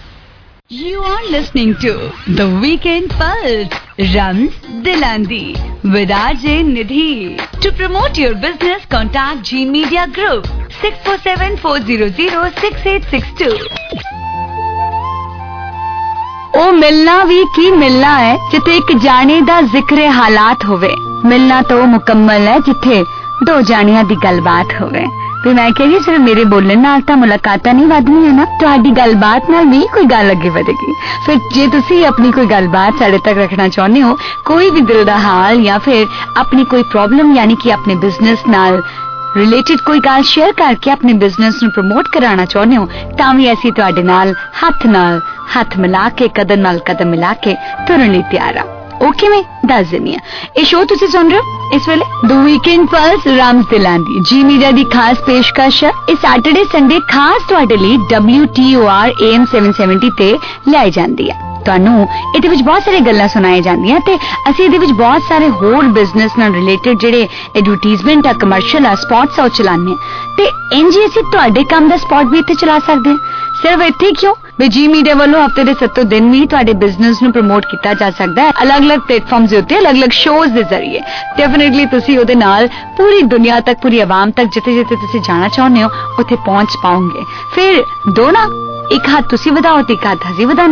You are listening to The Weekend Pulse, Rams Dilandi with R J Nidhi. To promote your business, contact G Media Group six four seven four zero zero six eight six two. ਉਹ ਮਿਲਣਾ ਵੀ ਕੀ ਮਿਲਣਾ ਹੈ ਜਿੱਥੇ ਇੱਕ ਜਾਣੇ ਦਾ ਜ਼ਿਕਰ ਹਾਲਾਤ ਹੋਵੇ। ਮਿਲਣਾ ਤਾਂ ਉਹ ਮੁਕੰਮਲ ਹੈ ਜਿੱਥੇ ਦੋ ਜਾਣਿਆਂ ਦੀ ਗੱਲਬਾਤ ਹੋਵੇ। ਤੇ ਮੈਂ ਕਹਿੰਦੀ ਸਿਰਫ ਮੇਰੇ ਬੋਲਣ ਨਾਲ ਤਾਂ ਮੁਲਾਕਾਤਾਂ ਨਹੀਂ ਵਧਣੀਆਂ ਨਾ, ਤੁਹਾਡੀ ਗੱਲਬਾਤ ਨਾਲ ਵੀ ਕੋਈ ਗੱਲ ਅੱਗੇ ਵਧੇਗੀ। ਫਿਰ ਜੇ ਤੁਸੀਂ ਆਪਣੀ ਕੋਈ ਗੱਲਬਾਤ ਸਾਡੇ ਤੱਕ ਰੱਖਣਾ ਚਾਹੁੰਦੇ ਹੋ, ਕੋਈ ਵੀ ਦਿਲ ਦਾ ਹਾਲ ਜਾਂ ਫਿਰ ਆਪਣੀ ਕੋਈ ਪ੍ਰੋਬਲਮ ਯਾਨੀ ਕਿ ਆਪਣੇ ਬਿਜ਼ਨਸ ਨਾਲ ਰਿਲੇਟਡ ਕੋਈ ਗੱਲ ਸ਼ੇਅਰ ਕਰਕੇ ਆਪਣੇ ਬਿਜ਼ਨਸ ਨੂੰ ਪ੍ਰਮੋਟ ਕਰਾਉਣਾ ਚਾਹੁੰਦੇ ਹੋ, ਤਾਂ ਵੀ ਅਸੀਂ ਤੁਹਾਡੇ ਨਾਲ ਹੱਥ ਨਾਲ ਹੱਥ ਮਿਲਾ ਕੇ, ਕਦਮ ਨਾਲ ਕਦਮ ਮਿਲਾ ਕੇ ਤੁਰਨ ਲਈ ਤਿਆਰ ਆ। ਓਕੇ, ਮੈਂ ਦੱਸ ਦਿੰਦੀ ਹਾਂ। ਇਹ ਸ਼ੋਅ ਤੁਸੀਂ ਸੁਣ ਰਹੇ ਹੋ ਇਸ ਵੇਲੇ ਦ ਵੀਕਐਂਡ ਪਲਸ ਰਾਮਸ ਦਿਲਾਂਦੀ ਜੀ ਮੀਡੀਆ ਦੀ ਖਾਸ ਪੇਸ਼ਕਸ਼ ਇਹ ਸੈਟਰਡੇ ਸੰਡੇ ਖਾਸ ਤੁਹਾਡੇ ਲਈ W T O R A M ਸੱਤ ਸੌ ਸੱਤਰ ਤੇ ਲਿਆਈ ਜਾਂਦੀ ਹੈ। ਤੁਹਾਨੂੰ ਇਹਦੇ ਵਿੱਚ ਬਹੁਤ ਸਾਰੀਆਂ ਗੱਲਾਂ ਸੁਣਾਈ ਜਾਂਦੀਆਂ ਤੇ ਅਸੀਂ ਇਹਦੇ ਵਿੱਚ ਬਹੁਤ ਸਾਰੇ ਹੋਰ ਬਿਜ਼ਨਸ ਨਾਲ ਰਿਲੇਟਡ ਜਿਹੜੇ ਐਡਵਰਟਾਈਜ਼ਮੈਂਟ ਆ, ਕਮਰਸ਼ੀਅਲ ਆ, ਸਪੌਟਸ ਆ, ਉਹ ਚਲਾਉਂਦੇ ਹਾਂ। ਤੇ ਇੰਜ ਅਸੀਂ ਤੁਹਾਡੇ ਕੰਮ ਦਾ ਸਪੌਟ ਵੀ ਇੱਥੇ ਚਲਾ ਸਕਦੇ ਹਾਂ। ਸਿਰਫ ਇੱਥੇ ਕਿਉਂ, ਵੀ ਜੀ ਮੀਡੀਆ ਵੱਲੋਂ ਹਫਤੇ ਦੇ ਸੱਤੋਂ ਦਿਨ ਵੀ ਤੁਹਾਡੇ ਬਿਜ਼ਨਸ ਨੂੰ ਪ੍ਰਮੋਟ ਕੀਤਾ ਜਾ ਸਕਦਾ ਹੈ ਅਲੱਗ-ਅਲੱਗ ਪਲੇਟਫਾਰਮਸ ਦੇ ਉੱਤੇ, ਅਲੱਗ-ਅਲੱਗ ਸ਼ੋਜ਼ ਦੇ ਜ਼ਰੀਏ। ਡੈਫੀਨਿਟਲੀ ਤੁਸੀਂ ਉਹਦੇ ਨਾਲ ਪੂਰੀ ਦੁਨੀਆ ਤੱਕ, ਪੂਰੀ ਆਵਾਮ ਤੱਕ, ਜਿੱਥੇ-ਜਿੱਥੇ ਤੁਸੀਂ ਜਾਣਾ ਚਾਹੁੰਦੇ ਹੋ ਉੱਥੇ ਪਹੁੰਚ ਪਾਓਗੇ। ਫਿਰ ਦੋ ਨਾ, ਇੱਕ ਹੱਥ ਤੁਸੀਂ ਵਧਾਓ ਤੇ ਇੱਕ ਹੱਥ ਅਸੀਂ ਵਧਾਉਂਦੇ।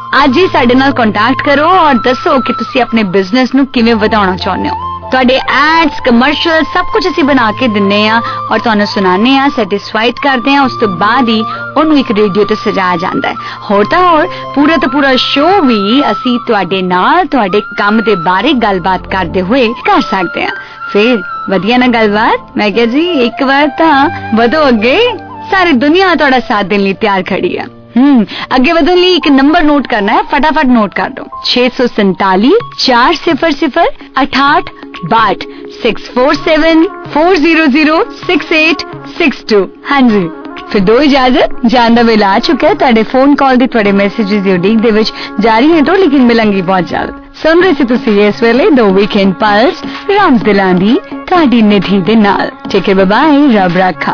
ਅੱਜ ਹੀ ਸਾਡੇ ਨਾਲ ਕੰਟੈਕਟ ਕਰੋ ਔਰ ਦੱਸੋ ਕਿ ਤੁਸੀਂ ਆਪਣੇ ਬਿਜ਼ਨਸ ਨੂੰ ਕਿਵੇਂ ਵਧਾਉਣਾ ਚਾਹੁੰਦੇ ਹੋ। ਤੁਹਾਡੇ ਐਡਸ ਕਮਰਸ਼ੀਅਲ ਸਭ ਕੁਝ ਅਸੀਂ ਬਣਾ ਕੇ ਦਿੰਨੇ ਆ ਔਰ ਤੁਹਾਨੂੰ ਸੁਣਾਉਂਦੇ ਆ, ਸੈਟੀਸਫਾਈਡ ਕਰਦੇ ਆ। ਉਸ ਤੋਂ ਬਾਅਦ ਹੀ ਉਹਨੂੰ ਇੱਕ ਰੇਡੀਓ ਤੇ ਸਜਾਇਆ ਜਾਂਦਾ ਹੈ। ਹੋਰ ਤਾਂ ਹੋਰ ਪੂਰਾ ਤਾਂ ਪੂਰਾ ਸ਼ੋਅ ਵੀ ਅਸੀਂ ਤੁਹਾਡੇ ਨਾਲ ਤੁਹਾਡੇ ਕੰਮ ਦੇ ਬਾਰੇ ਗੱਲਬਾਤ ਕਰਦੇ ਹੋਏ ਕਰ ਸਕਦੇ ਆ। ਫਿਰ ਵਧੀਆ ਨਾ ਗੱਲਬਾਤ। ਮੈਂ ਕਿਹਾ ਜੀ ਇੱਕ ਵਾਰ ਤਾਂ ਵਧੋ ਅੱਗੇ, ਸਾਰੀ ਦੁਨੀਆ ਤੁਹਾਡਾ ਸਾਥ ਦੇਣ ਲਈ ਤਿਆਰ ਖੜੀ ਆ। हम्म आगे बढ़ने लिए एक नंबर नोट करना है, फटाफट नोट कर दो। छह सौ सैतालीस चार सिफर सिफर अठाठ बाट six four seven four zero zero six eight six two. हाँ जी फिर दो इजाजत, जान दा वेला आ चुका है। तुहाडे फोन कॉल दी तुहाडे मैसेजेस दी उडीक दे विच जारी है तो, लेकिन मिलांगी बहुत जल्द। सुन रहे सी तुसी इस वेले दो वीकेंड पल्स राम्स दिलांदी तुहाडी निधि दे नाल। ठीक है, बाय बाय, रब राखा।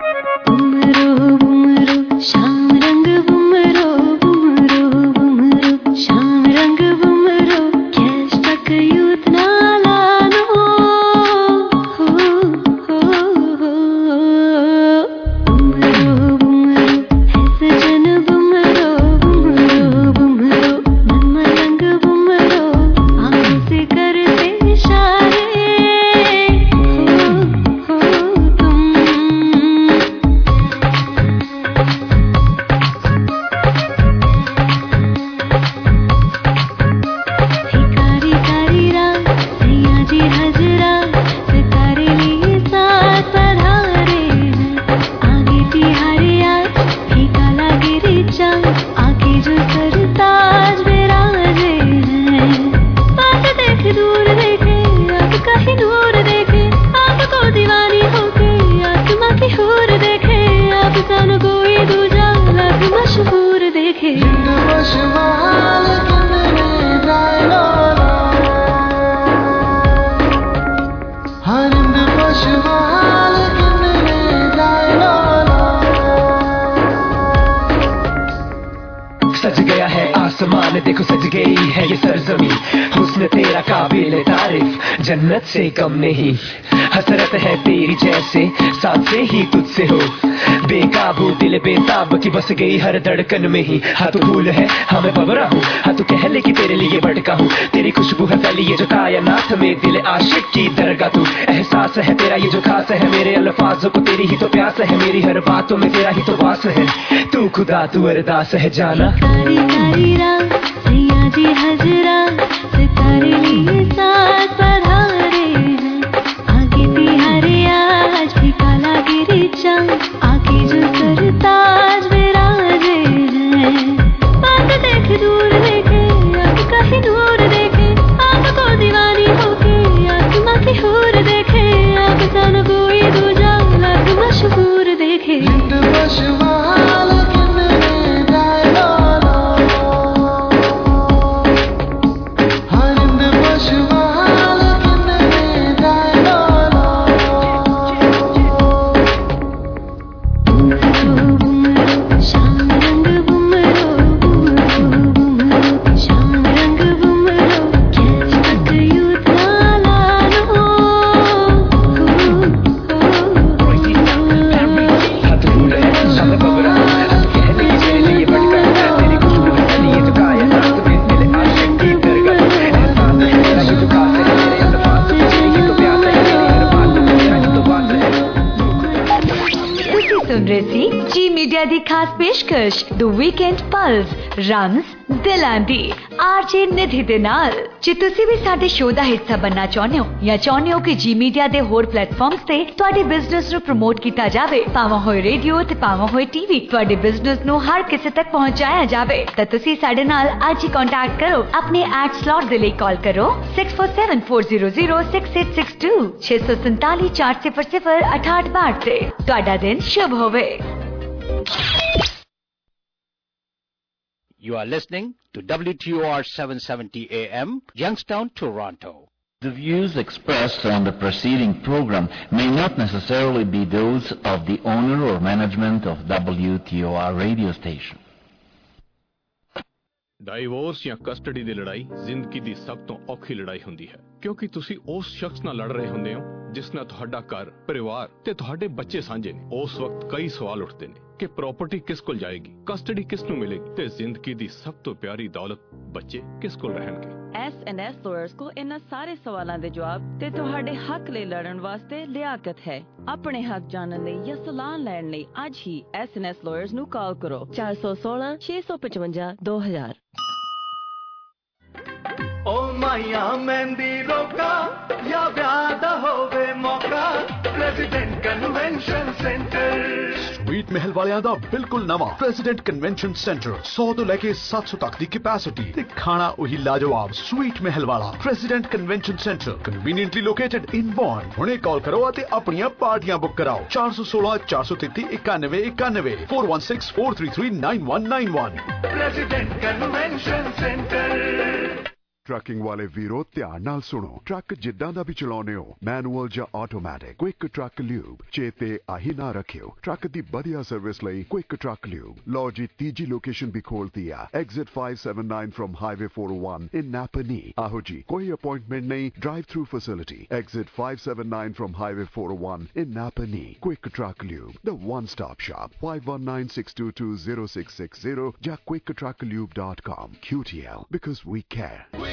देखो सज गई है ये सरजमी, हुस्न तेरा काबिल तारीफ जन्नत से कम नहीं। हसरत है तेरी जैसे साथ से ही तुझसे हो, बेकाबू दिल बेताब की बस गई हर धड़कन में ही। हाँ तू फूल है, हाँ मैं भंवरा हूँ, हाँ तू कह ले कि तेरे लिए भटका हूँ। तेरी खुशबू है फैली ये जो कायनात में, दिल आशिक की दरगाह तू। एहसास है तेरा ये जो खास है, मेरे अल्फाजों को तेरी ही तो प्यास है, मेरी हर बातों में तेरा ही तो वास है। तू खुदा तू अरदास है जाना। जी हजरा सितारे लिए साथ पधारे हैं, आगे तिहारे आज भी काला गिरी चांद, आगे जो सरताज विराजे हैं। बात देख दूर देखे अब कहीं दूर देखे, आपको दीवानी होके आसमां की हूर देखे, अब सन कोई दूजा लग मशहूर देखे। जी मीडिया दी खास पेशकश द वीकेंड पल्स रम्स दिलां दी आरजे निधि दे नाल। जे तुसी भी साडे शो दा हिस्सा बनना चाਹੁੰਦੇ ਹੋ ਜਾਂ ਚਾਹੁੰਦੇ ਹੋ ਕਿ ਜੀ ਮੀਡੀਆ ਦੇ ਹੋਰ ਪਲੇਟਫਾਰਮਸ ਤੇ ਤੁਹਾਡੇ ਬਿਜ਼ਨਸ ਨੂੰ ਪ੍ਰਮੋਟ ਕੀਤਾ ਜਾਵੇ, ਭਾਵੇਂ ਹੋਏ ਰੇਡੀਓ ਤੇ ਭਾਵੇਂ ਹੋਏ ਟੀਵੀ, ਤੁਹਾਡੇ ਬਿਜ਼ਨਸ ਨੂੰ ਹਰ ਕਿਸੇ ਤੱਕ ਪਹੁੰਚਾਇਆ ਜਾਵੇ, ਤਾਂ ਤੁਸੀਂ ਸਾਡੇ ਨਾਲ ਅੱਜ ਹੀ ਕੰਟੈਕਟ ਕਰੋ। ਆਪਣੇ ਐਡ ਸਲॉट ਦੇ ਲਈ ਕਾਲ ਕਰੋ six four seven four zero zero six eight six two छह सौ सैंतालीस चार सिफर सिफर अठाठ बाठ ਤੇ। ਤੁਹਾਡਾ ਦਿਨ ਸ਼ੁਭ ਹੋਵੇ। You are listening to W T O R seven seventy A M, Youngstown, Toronto. The views expressed on the preceding program may not necessarily be those of the owner or management of W T O R radio station. Divorce ਜਾਂ custody ਦੀ ਲੜਾਈ ਜ਼ਿੰਦਗੀ ਦੀ ਸਭ ਤੋਂ ਔਖੀ ਲੜਾਈ ਹੁੰਦੀ ਹੈ, ਕਿਉਂਕਿ ਤੁਸੀਂ ਉਸ ਸ਼ਖਸ ਨਾਲ ਲੜ ਰਹੇ ਹੁੰਦੇ ਹੋ ਜਿਸ ਨਾਲ ਤੁਹਾਡਾ ਘਰ, ਪਰਿਵਾਰ ਤੇ ਤੁਹਾਡੇ ਬੱਚੇ ਸਾਂਝੇ ਨੇ, ਉਸ ਵਕਤ ਕਈ ਸਵਾਲ ਉੱਠਦੇ ਨੇ ਕਿ ਪ੍ਰਾਪਰਟੀ ਕਿਸ ਕੋਲ ਜਾਏਗੀ, ਕਸਟਡੀ ਕਿਸ ਨੂੰ ਮਿਲੇਗੀ ਤੇ ਜ਼ਿੰਦਗੀ ਦੀ ਸਭ ਤੋਂ ਪਿਆਰੀ ਦੌਲਤ ਬੱਚੇ ਕਿਸ ਕੋਲ ਰਹਿਣਗੇ। ਐਸ ਐਂਡ ਐਸ ਲਾਇਰਸ ਕੋਲ ਇਹਨਾਂ ਸਾਰੇ ਸਵਾਲਾਂ ਦੇ ਜਵਾਬ ਤੇ ਤੁਹਾਡੇ ਹੱਕ ਲਈ ਲੜਨ ਵਾਸਤੇ ਲਿਆਕਤ ਹੈ। ਆਪਣੇ ਹੱਕ ਜਾਣਨ ਲਈ ਜਾਂ ਸਲਾਹ ਲੈਣ ਲਈ ਅੱਜ ਹੀ ਐਸ ਐਂਡ ਐਸ ਲਾਇਰਸ ਨੂੰ ਕਾਲ ਕਰੋ ਚਾਰ ਸੌ ਸੋਲਾਂ ਛੇ ਸੌ ਪਚਵੰਜਾ ਦੋ ਹਜ਼ਾਰ। ओ माया मेहंदी रोका या ब्याह दा होवे मौका, प्रेसिडेंट कन्वेंशन सेंटर। स्वीट महल वालियां दा बिल्कुल नवा प्रेसिडेंट कन्वेंशन सेंटर सौ तो लेके सात सौ तक दी कैपेसिटी ते खाना वही लाजवाब स्वीट महल वाला President convention centre conveniently located in Bond. हुणे कॉल करो ते अपनियां पार्टियां बुक कराओ चार सौ सोलह चार सौ तेती इक्यानवे इक्यानवे four one six four three three nine one nine one. President convention centre. Trucking वाले वीरो ध्यान नाल सुनो, ट्रक जिद्दां दा भी चलाउने हो, मैनुअल या ऑटोमैटिक, क्विक ट्रक ल्यूब चेते आही ना रखियो। ट्रक दी बढ़िया सर्विस लई क्विक ट्रक ल्यूब। लो जी तीजी लोकेशन भी खोलती है, exit five seven nine from highway four oh one in Napanee. आहो जी कोई अपॉइंटमेंट नहीं, drive through facility, exit five seven nine from highway four oh one in Napanee. Quick truck lube, the one stop shop, five one nine six two two zero six six zero या quick truck lube dot com. Q T L because we care।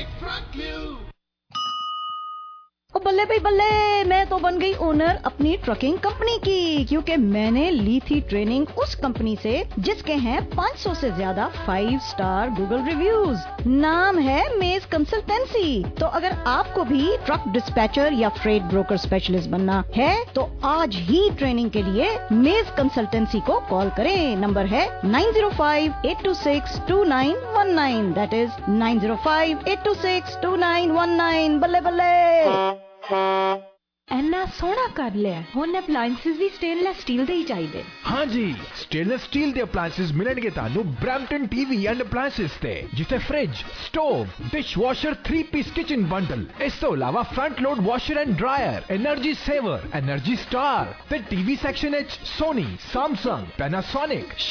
ओ बल्ले भाई बल्ले, मैं तो बन गई owner अपनी ट्रकिंग कंपनी की, क्योंकि मैंने ली थी ट्रेनिंग उस कंपनी से जिसके हैं पाँच सौ से ज्यादा फाइव स्टार गूगल रिव्यूज। नाम है मेज कंसल्टेंसी। तो अगर आपको भी ट्रक डिस्पैचर या फ्रेट ब्रोकर स्पेशलिस्ट बनना है तो आज ही ट्रेनिंग के लिए मेज कंसल्टेंसी को कॉल करें। नंबर है nine zero five eight two six two nine one nine, that is nine zero five eight two six two nine one nine. बल्ले बल्ले ਇੰਨਾ ਸੋਹਣਾ ਕਰ ਲਿਆ, ਹੁਣ ਅਪਲਾਈਐਂਸਸ ਵੀ ਸਟੇਨਲੈਸ ਸਟੀਲ ਦੇ ਹੀ ਚਾਹੀਦੇ। ਹਾਂਜੀ, ਸਟੇਨਲੈਸ ਸਟੀਲ ਦੇ ਅਪਲਾਈਐਂਸਸ ਮਿਲਣਗੇ ਤੁਹਾਨੂੰ ਬ੍ਰੈਂਪਟਨ ਟੀਵੀ ਐਂਡ ਅਪਲਾਈਐਂਸਸ ਤੇ, ਜਿੱਥੇ fridge, stove, dishwasher, three piece kitchen bundle, ਇਸ ਤੋਂ ਇਲਾਵਾ front load washer and dryer, energy saver, energy star ਤੇ ਟੀਵੀ ਸੈਕਸ਼ਨ ਵਿੱਚ ਸੋਨੀ, ਸੈਮਸੰਗ, ਪੈਨਾਸੋਨਿਕ,